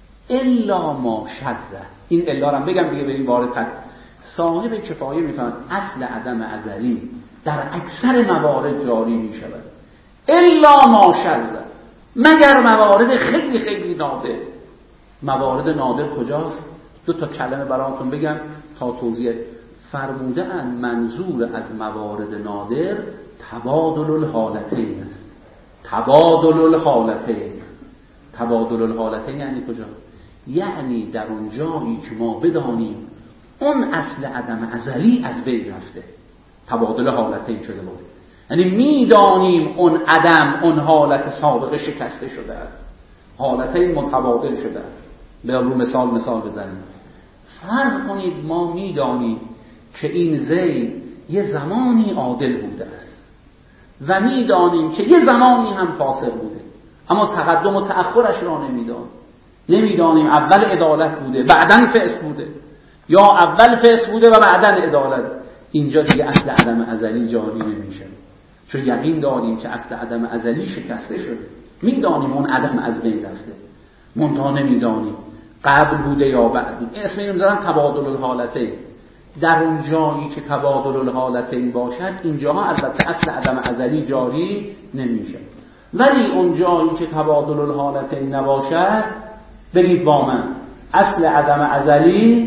الا ما شذ، این الا رو بگم دیگه بریم وارد تر. صاحب کفایه می فهمد اصل عدم ازلی در اکثر موارد جاری می شود. الا ما شذ، مگر موارد خیلی خیلی نادر. موارد نادر کجاست؟ دو تا کلمه براتون بگم تا توضیح. فرموده اند منظور از موارد نادر تبادل الحالتین است. تبادل الحالتین. تبادل الحالتین یعنی کجا؟ یعنی در اون جایی که ما بدانیم اون اصل عدم ازلی از بین رفته، تبادل حالتین شده بود. یعنی میدانیم اون عدم، اون حالت سابقه شکسته شده است، حالتین متبادل شده است. به رو مثال بزنیم. فرض کنید ما میدانیم که این زید یه زمانی عادل بوده است و میدانیم که یه زمانی هم فاسق بوده، اما تقدم و تأخرش را نمیدانیم. اول عدالت بوده بعدن فسق بوده، یا اول فسق بوده و بعدن عدالت. اینجا دیگه اصل عدم ازلی جاری نمیشه، چون یقین داریم که اصل عدم ازلی شکسته شده. میدانیم اون عدم از بین رفته، منتها نمیدانیم قبل بوده یا بعد بوده. اسم اینو میذارن تبادل الحالتین. در اون جایی که تبادل الحالتین باشد اینجاها البته اصل عدم ازلی جاری نمیشه، ولی اون جایی که تبادل الحالتین نباشد بگید با من اصل عدم ازلی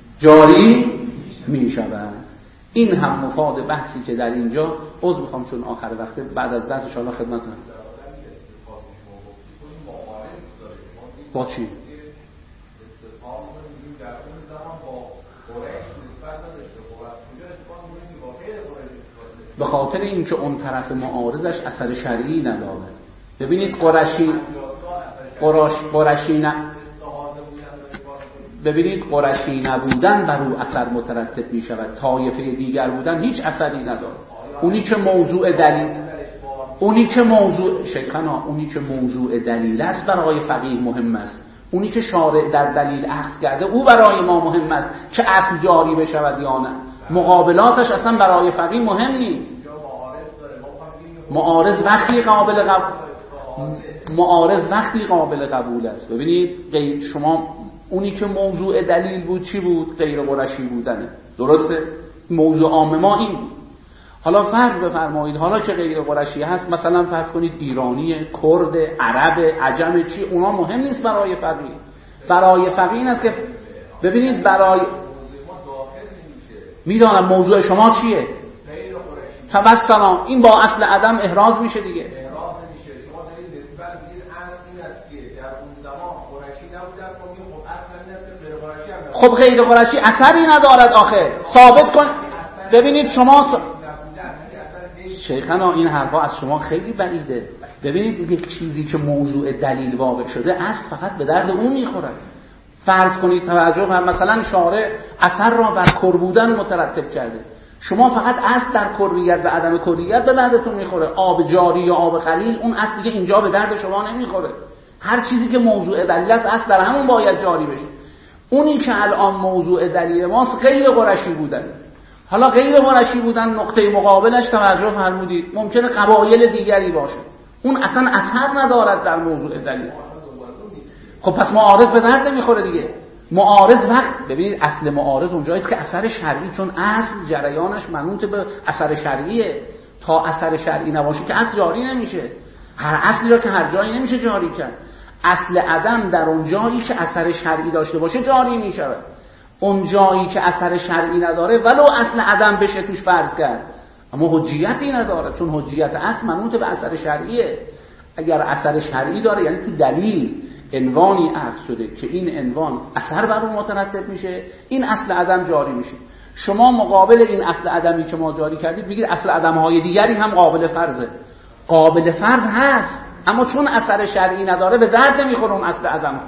جاری میشود. این هم مفاد بحثی که در اینجا عذر میخوام چون آخر وقته بعد از درس ان شاء الله خدمتتون. با چی؟ به خاطر اینکه اون طرف معارضش اثر شرعی نداره. ببینید قرشی نبودن بر او اثر مترتب می شود، طایفه دیگر بودن هیچ اثری نداره. اونی که موضوع دلیل است برای فقیه مهم است، اونی که شارع در دلیل اخذ کرده او برای ما مهم است که اصل جاری بشود یا نه. مقابلاتش اصلا برای فقیه مهم نیست. معارض وقتی قابل قبول است. ببینید شما اونی که موضوع دلیل بود چی بود؟ غیر قرشی بودنه، درسته؟ موضوع عام ما این بود. حالا فرض بفرمایید حالا که غیر قرشی هست، مثلا فرض کنید ایرانی، کرد، عرب، عجم، چی، اونا مهم نیست برای فقیه. برای فقیه این است که ببینید میدانم موضوع شما چیه؟ توسلام، این با اصل عدم احراز میشه دیگه. خب غیر قرشی اثری ندارد آخه، ثابت کن. ببینید شما شیخنا این حرفا از شما خیلی بعیده. ببینید یک چیزی که موضوع دلیل واقع شده است فقط به درد اون میخوره. فرض کنید توجه مثلا شارع اثر را بر کر بودن مترتب کرده، شما فقط اصل در کریت و عدم کریت به دردتون میخوره. آب جاری یا آب قلیل اون اصل دیگه اینجا به درد شما نمیخوره. هر چیزی که موضوع دلیل است اصل در همون باید جاری بشه. اونی که الان موضوع دلیل ماست غیر قرشی بودن. حالا غیر قرشی بودن نقطه مقابلش توجه فرمودید ممکنه قبایل دیگری باشه، اون اصلا اثر ندارد در موضوع دلیل. خب پس معارض به درد نمیخوره دیگه. معارض وقت ببینید اصل معارض اونجایی که اثر شرعی، چون اصل جریانش منوط به اثر شرعیه. تا اثر شرعی نباشه که اصل جاری نمیشه. هر اصلی را که هر جایی نمیشه جاری کرد. اصل عدم در اون جایی که اثر شرعی داشته باشه جاری میشه. اون جایی که اثر شرعی نداره ولو اصل عدم بشه توش فرض کرد، اما حجیتی نداره، چون حجیت اصل منوط به اثر شرعیه. اگر اثر شرعی داره یعنی تو دلیل عنوانی اخذ شده که این عنوان اثر بر اون مترتب میشه، این اصل عدم جاری میشه. شما مقابل این اصل عدمی که ما جاری کردید بگید اصل عدم‌های دیگری هم قابل فرضه. قابل فرض هست، اما چون اثر شرعی نداره به درد نمیخوره اون اصل عدم.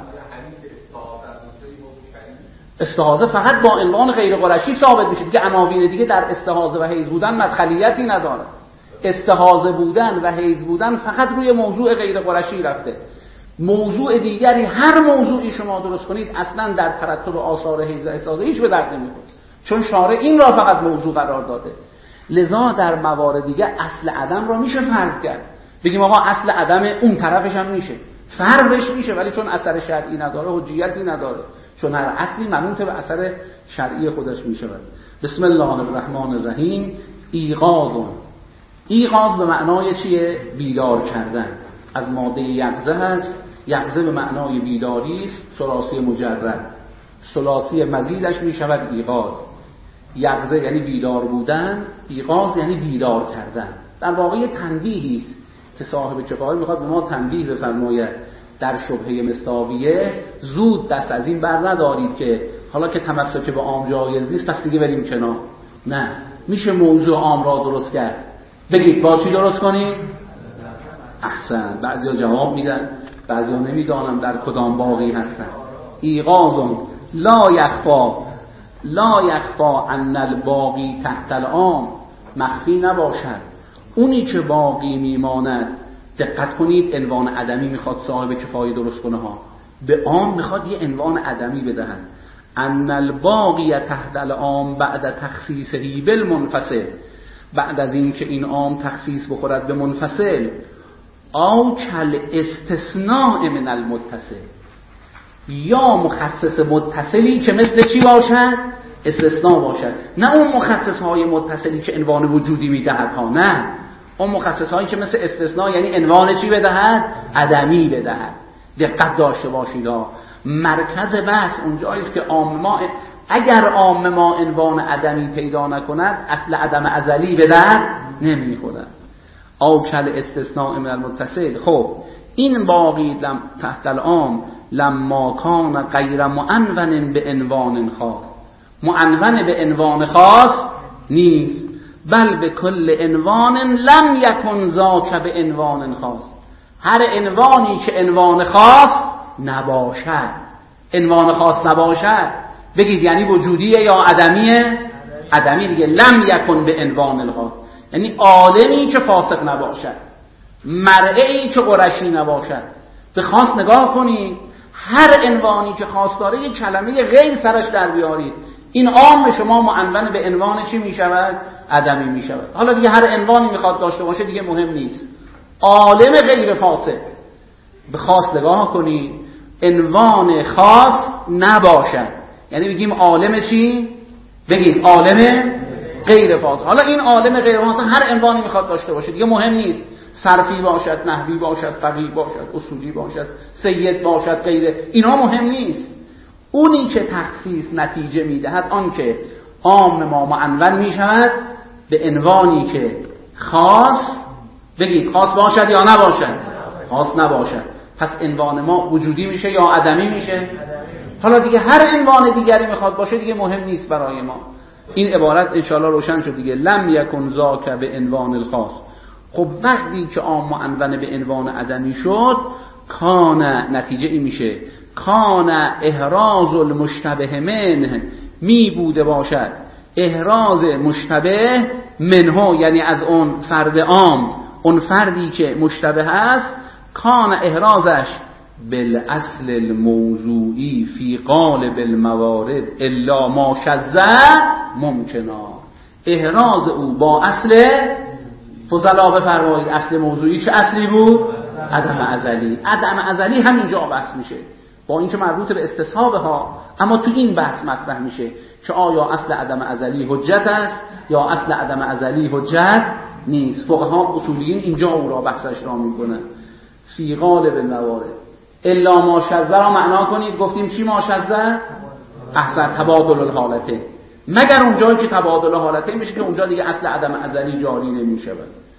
استحاضه فقط با عنوان غیر قرشی ثابت میشه دیگه. عناوین دیگه در استحاضه و حیض بودن مدخلیتی نداره. استحاضه بودن و حیض بودن فقط روی موضوع غیر قرشی رفته. موضوع دیگری هر موضوعی شما درست کنید اصلا در ترتب آثار حیض و استحاضه هیچ به درد نمیخوره، چون شارع این را فقط موضوع قرار داده. لذا در موارد دیگه اصل عدم را میشه فرض کرد، بگیم آقا اصل عدم اون طرفش هم میشه فرضش میشه، ولی چون اثر شرعی نداره حجیتی نداره، چون هر اصلی منوط به اثر شرعی خودش میشود. بسم الله الرحمن الرحیم. ایقاظ به معنای چیه؟ بیدار کردن. از ماده یقظه هست. یقظه به معنای بیداری، ثلاثی مجرد، ثلاثی مزیدش میشود ایقاظ. یقظه یعنی بیدار بودن، ایقاظ یعنی بیدار کردن. در واقع تنبیهی است که صاحب کفایه میخواد به ما تنبیه بفرماید در شبهه مستاویه. زود دست از این بر ندارید که حالا که تمسک به عام جایز نیست پس دیگه بریم کنار. نه، میشه موضوع عام را درست کرد. بگید با چی درست کنیم؟ احسن. بعضیا جواب میدن، بعضیا نمیدانم در کدام باقی هستن. ایقاظ لا یخفا ان الباقی تحت العام. مخفی نباشد اونی که باقی میماند. دقت کنید، عنوان عدمی میخواد صاحب کفایه درست کنه ها، به عام میخواد یه عنوان عدمی بدهن. ان الباقی تحت العام بعد تخصیصه بالمنفصل. بعد از این که این عام تخصیص بخورد به منفصل. او کل استثناء من المتصل. یا مخصص متصلی که مثل چی باشد؟ استثناء باشد. نه اون مخصص های متصلی که عنوان وجودی میدهد ها، نه اون مخصص هایی که مثل استثناء یعنی عنوان چی بدهد؟ عدمی بدهد. دقت داشته باشید ها. مرکز بحث اونجایی است که اگر عام ما عنوان عدمی پیدا نکند اصل عدم ازلی به درد نمیخورد. او کل استثناء من المتصل. خب این باقی تحت العام لما کان غیر معنون به عنوان خاص. معنون به عنوان خاص نیست، بل به کل عنوان لم یکن ذاک به عنوان خاص. هر عنوانی که عنوان خاص نباشد. عنوان خاص نباشد بگید یعنی وجودیه یا عدمیه؟ عدمی دیگه. لم یکن به عنوان الخاص یعنی عالمی که فاسق نباشد، مرعی که قرشی نباشد. به خاص نگاه کنید، هر عنوانی که خاص داره یک کلمه غیر سرش در بیارید، این عام شما معنون به عنوان چی می شود؟ عدمی می شود. حالا دیگه هر عنوانی میخواد داشته باشه دیگه مهم نیست. عالم غیر فاسق. به خاص نگاه کنید، عنوان خاص نباشد یعنی بگیم عالم چی؟ بگید عالم غیر فاسق. حالا این عالم غیر فاسق هر عنوانی میخواد داشته باشه دیگه مهم نیست. صرفی باشد، نحوی باشد، فقیه باشد، اصولی باشد، سید باشد، غیره، اینا مهم نیست. اونی که تخصیص نتیجه میدهد آن که عام ما معنون میشود به عنوانی که خاص. بگید خاص باشد یا نباشد؟ خاص نباشد. پس عنوان ما وجودی میشه یا عدمی میشه؟ حالا دیگه هر عنوان دیگری میخواد باشه دیگه مهم نیست برای ما. این عبارت انشاءالله روشن شد دیگه. لم یکن ذاک به عنوان الخاص. خب وقتی که عام معنون به عنوان عدمی شد، کان نتیجه ای میشه کان احراز المشتبه منه، می بوده باشد احراز مشتبه منه یعنی از اون فرد عام، اون فردی که مشتبه هست، کان احرازش بالاصل الموضوعی فی قالب الموارد الا ما شذ ممکنا. احراز او با اصل فضلا بفرمایید اصل موضوعی چه اصلی بود؟ عدم ازلی. عدم ازلی همینجا بحث میشه، با اینکه مربوط به استصحابه ها، اما تو این بحث مطرح میشه که آیا اصل عدم ازلی حجت است یا اصل عدم ازلی حجت نیست. فقها اصولیین اینجا او را بحثش را میکنن. فی قالب الموارد الا ما شذ را معنا کنید. گفتیم چی ما شذ؟ احسن، تبادل الحالته. مگر اونجایی که تبادل حالته میشه که اونجا دیگه اصل عدم ازلی جاری نمیشه.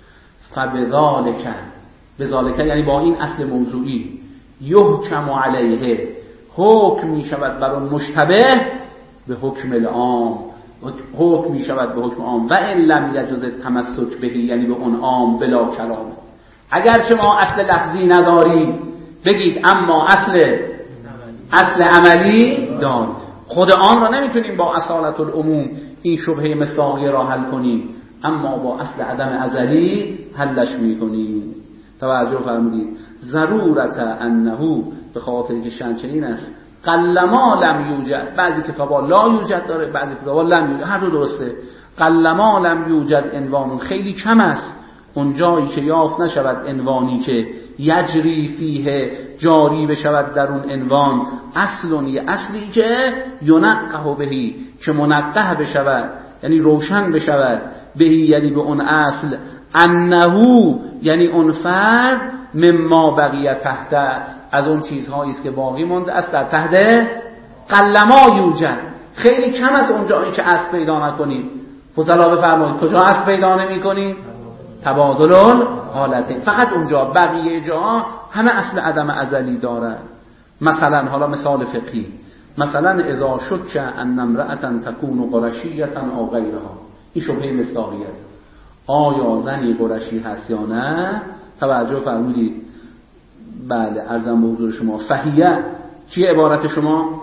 فبذالک یعنی با این اصل موضوعی یحکم علیه حکم میشود بر اون مشتبه به حکم العام، حکم میشود به حکم عام. و ان لم یجوز تمسک به یعنی به اون عام بلا کلام. اگرچه ما اصل لفظی نداریم بگید اما اصل عملی داریم. خود آن را نمیتونیم با اصالت العموم این شبهه مصداقیه را حل کنیم، اما با اصل عدم ازلی حلش میکنیم. توجه فرمودید. ضرورت انه، به خاطر که شأن چنین است، قلما لم یوجد، بعضی کتابا لا یوجد داره، بعضی کتابا لم یوجد، هر دو درسته. قلما لم یوجد عنوان، خیلی کم است اون جایی که یافت نشود عنوانی که یجری فیه، جاری بشود در اون عنوان، اصل، یه اصلی که ینقه بهی، که منقه بشود یعنی روشن بشود، بهی یعنی به اون اصل، انه یعنی اون فرد، مما بقیه تحت، از اون چیزهایی است که باقی مانده است در تحت قلما یوجد. خیلی کم است اون جایی که اصل پیدا نکنیم. فضلا بفرمایید کجا اصل پیدا نمی‌کنیم؟ تبادل حالته، فقط اونجا، بقیه جا همه اصل عدم ازلی داره. مثلا حالا مثال فقهی، مثلا اذا شک ان امرأة تكون قرشیة او غیرها، این شبهه مصداقیه، آیا زنی قرشی هست یا نه؟ توجه فرمودید. بله، عرضم به حضور شما فهیه چیه عبارت شما؟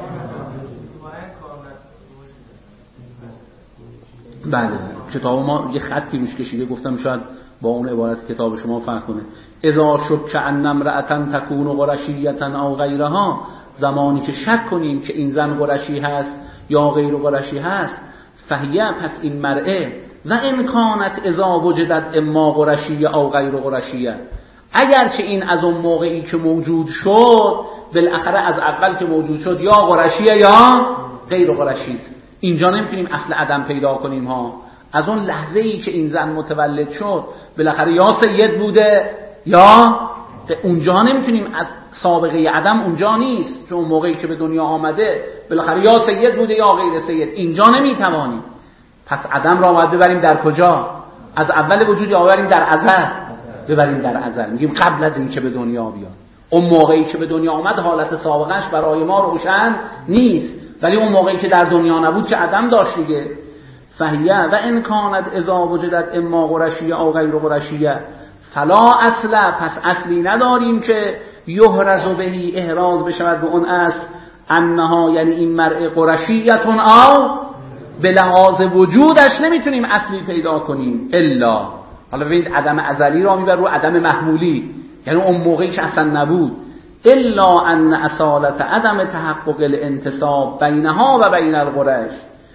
بله، کتاب ما یه خطی روش کشیده، گفتم شاید با اون عبارت کتاب شما فرق کنه. اذا شک ان امرأة تكون قرشیة او غیرها، زمانی که شک کنیم که این زن قرشی هست یا غیر قرشی هست، فهیه، پس این مرئه، و ان کانت اذا وجدت اما قرشیه او غیر قرشیه، اگرچه این از اون موقعی که موجود شد، بالاخره از اول که موجود شد یا قرشیه یا غیر قرشی، اینجا نمیتونیم اصل عدم پیدا کنیم ها. از اون لحظه‌ای که این زن متولد شد بالاخره یا سید بوده یا اونجا نمیتونیم، از سابقه عدم اونجا نیست، چون اون موقعی که به دنیا آمده بالاخره یا سید بوده یا غیر سید، اینجا نمیتوانیم. پس عدم را باید ببریم در کجا؟ از اول وجود یا ببریم در ازل؟ ببریم در ازل، میگیم قبل از این که به دنیا بیاد. اون موقعی که به دنیا آمد حالت سابقش برای ما روشن نیست، ولی اون موقعی که در دنیا نبود که عدم داشت دیگه. فهیه و ان کانت اذا وجدت اما قرشیه او غیر قرشیه فلا اصل، پس اصلی نداریم که یحرز بهی، احراز بشود به اون اصل، انها یعنی این مرء قرشیتون، او به لحاظ وجودش نمیتونیم اصلی پیدا کنیم الا، حالا ببینید عدم ازلی را میبر رو عدم محمولی، یعنی اون موقعی که اصلا نبود، الا ان اصالت عدم تحقق الانتساب بینها و بین القرش،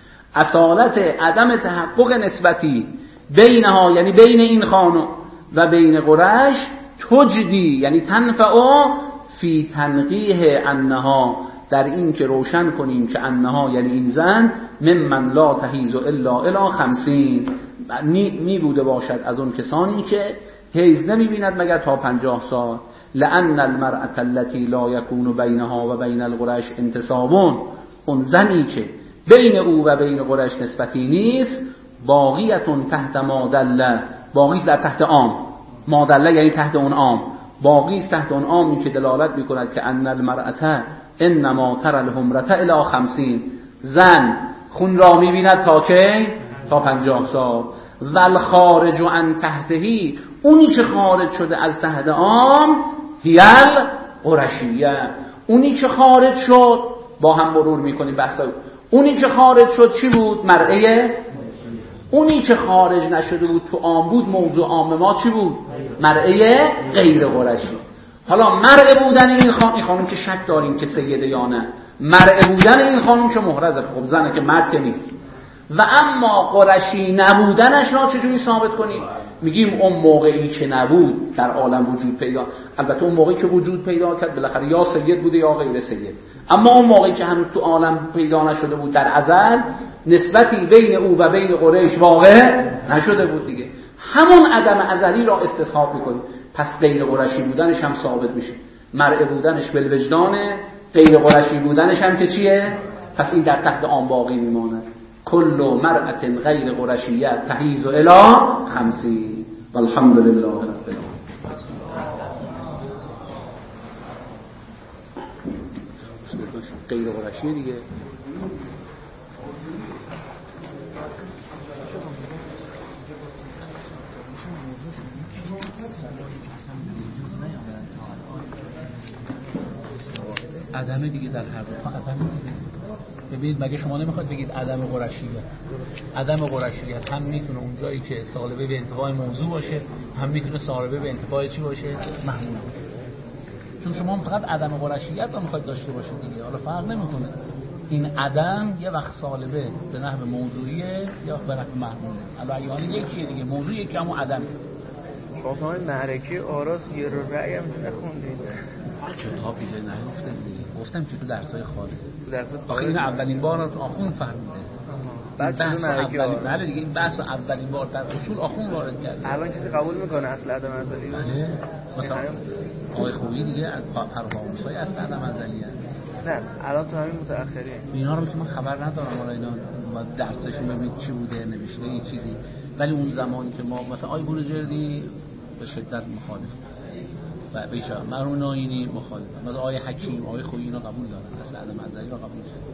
اصالت عدم تحقق نسبتی بینها یعنی بین این خانم و بین قرش، تجدی یعنی تنفع فی تنقیه انها، در این که روشن کنیم که انها یعنی این زن، ممن لا تحیز الا الی 50 می بوده باشد از اون کسانی که حیض نمی بیند مگر تا 50 سال، لأن المرأة التي لا يكون بینها و بین القرش انتسابون، اون زنی که بین او و بین قرش نسبتی نیست، باقیتون تحت مادله، باقیست در تحت عام، مادله یعنی تحت اون عام، باقیست تحت اون عامی که دلالت میکند که ان المرأة انما ترى الحمرة الی 50، زن خون را میبیند تا که؟ تا 50 سال. ول خارج عن تحتهی، اونی که خارج شده از تحت عام، هیل قرشیه، اونی که خارج شد، با هم مرور میکنیم بحثا، اونی که خارج شد چی بود؟ مرئه. اونی که خارج نشده بود تو عام بود، موضوع عام ما چی بود؟ مرئه غیر قرشی. حالا مرئه بودن این خانم که شک داریم که سیده یا نه، مرئه بودن این خانم که محرزه، خب زنه که مرد که نیست، و اما قرشی نبودنش را چجوری ثابت کنیم؟ میگیم اون موقعی که نبود در عالم وجود پیدا، البته اون موقعی که وجود پیدا کرد بالاخره یا سید بوده یا غیر سید، اما اون موقعی که هنوز تو عالم پیدا نشده بود در ازل، نسبتی بین او و بین قریش واقع نشده بود دیگه، همون عدم ازلی را استصحاب میکنیم. پس غیر قرشی بودنش هم ثابت میشه، مرء بودنش بالوجدانه، غیر قرشی بودنش هم که چیه؟ پس این در تحت عام باقی میمونه. کل مرأة غیر قرشیه تحیز الی 50 والحمد لله رب العالمین. غیر قرشیه دیگه. عدم دیگه در هر دو عدم دیگه. ببینید مگه شما نمیخواد بگید عدم قرشیت؟ عدم قرشیت هم میتونه اون جایی که سالبه به انتفاع موضوع باشه، هم میتونه سالبه به انتفاع چی باشه؟ محمول. چون شما فقط عدم قرشیت رو میخواید داشته باشید دیگه، حالا فرق نمیکنه این عدم یه وقت سالبه به نحو موضوعیه یا به نحو محموله. الان یکیه دیگه، موضوع یکی همون عدم. شما معرکه آراس یه رو رأی هم نخوندید؟ کتابی که نگفتم دیگه، گفتم که تو درسای خارج. آخه این اولین بار آخون فهمیده. بعد بحث اولین بله دیگه این بحث اولین بار در اصول آخون وارد کرد. الان کسی قبول میکنه اصل عدم ازلی؟ بله. مثلا آقای خویی دیگه از پرهاموسای اصل عدم ازلی هست. نه الان تو همین متأخری اینا رو که من خبر ندارم، حالا اینا درسشون ببینید چی بوده نوشته این چیزی، ولی اون زمانی که ما مثلا آقای بروجردی به شدت مخالف و بیچاره مرحوم ناینی مخالف، مثلا آقای حکیم، آقای خویی اینا قبول دارن اصل عدم ازلی رو قبول دارن.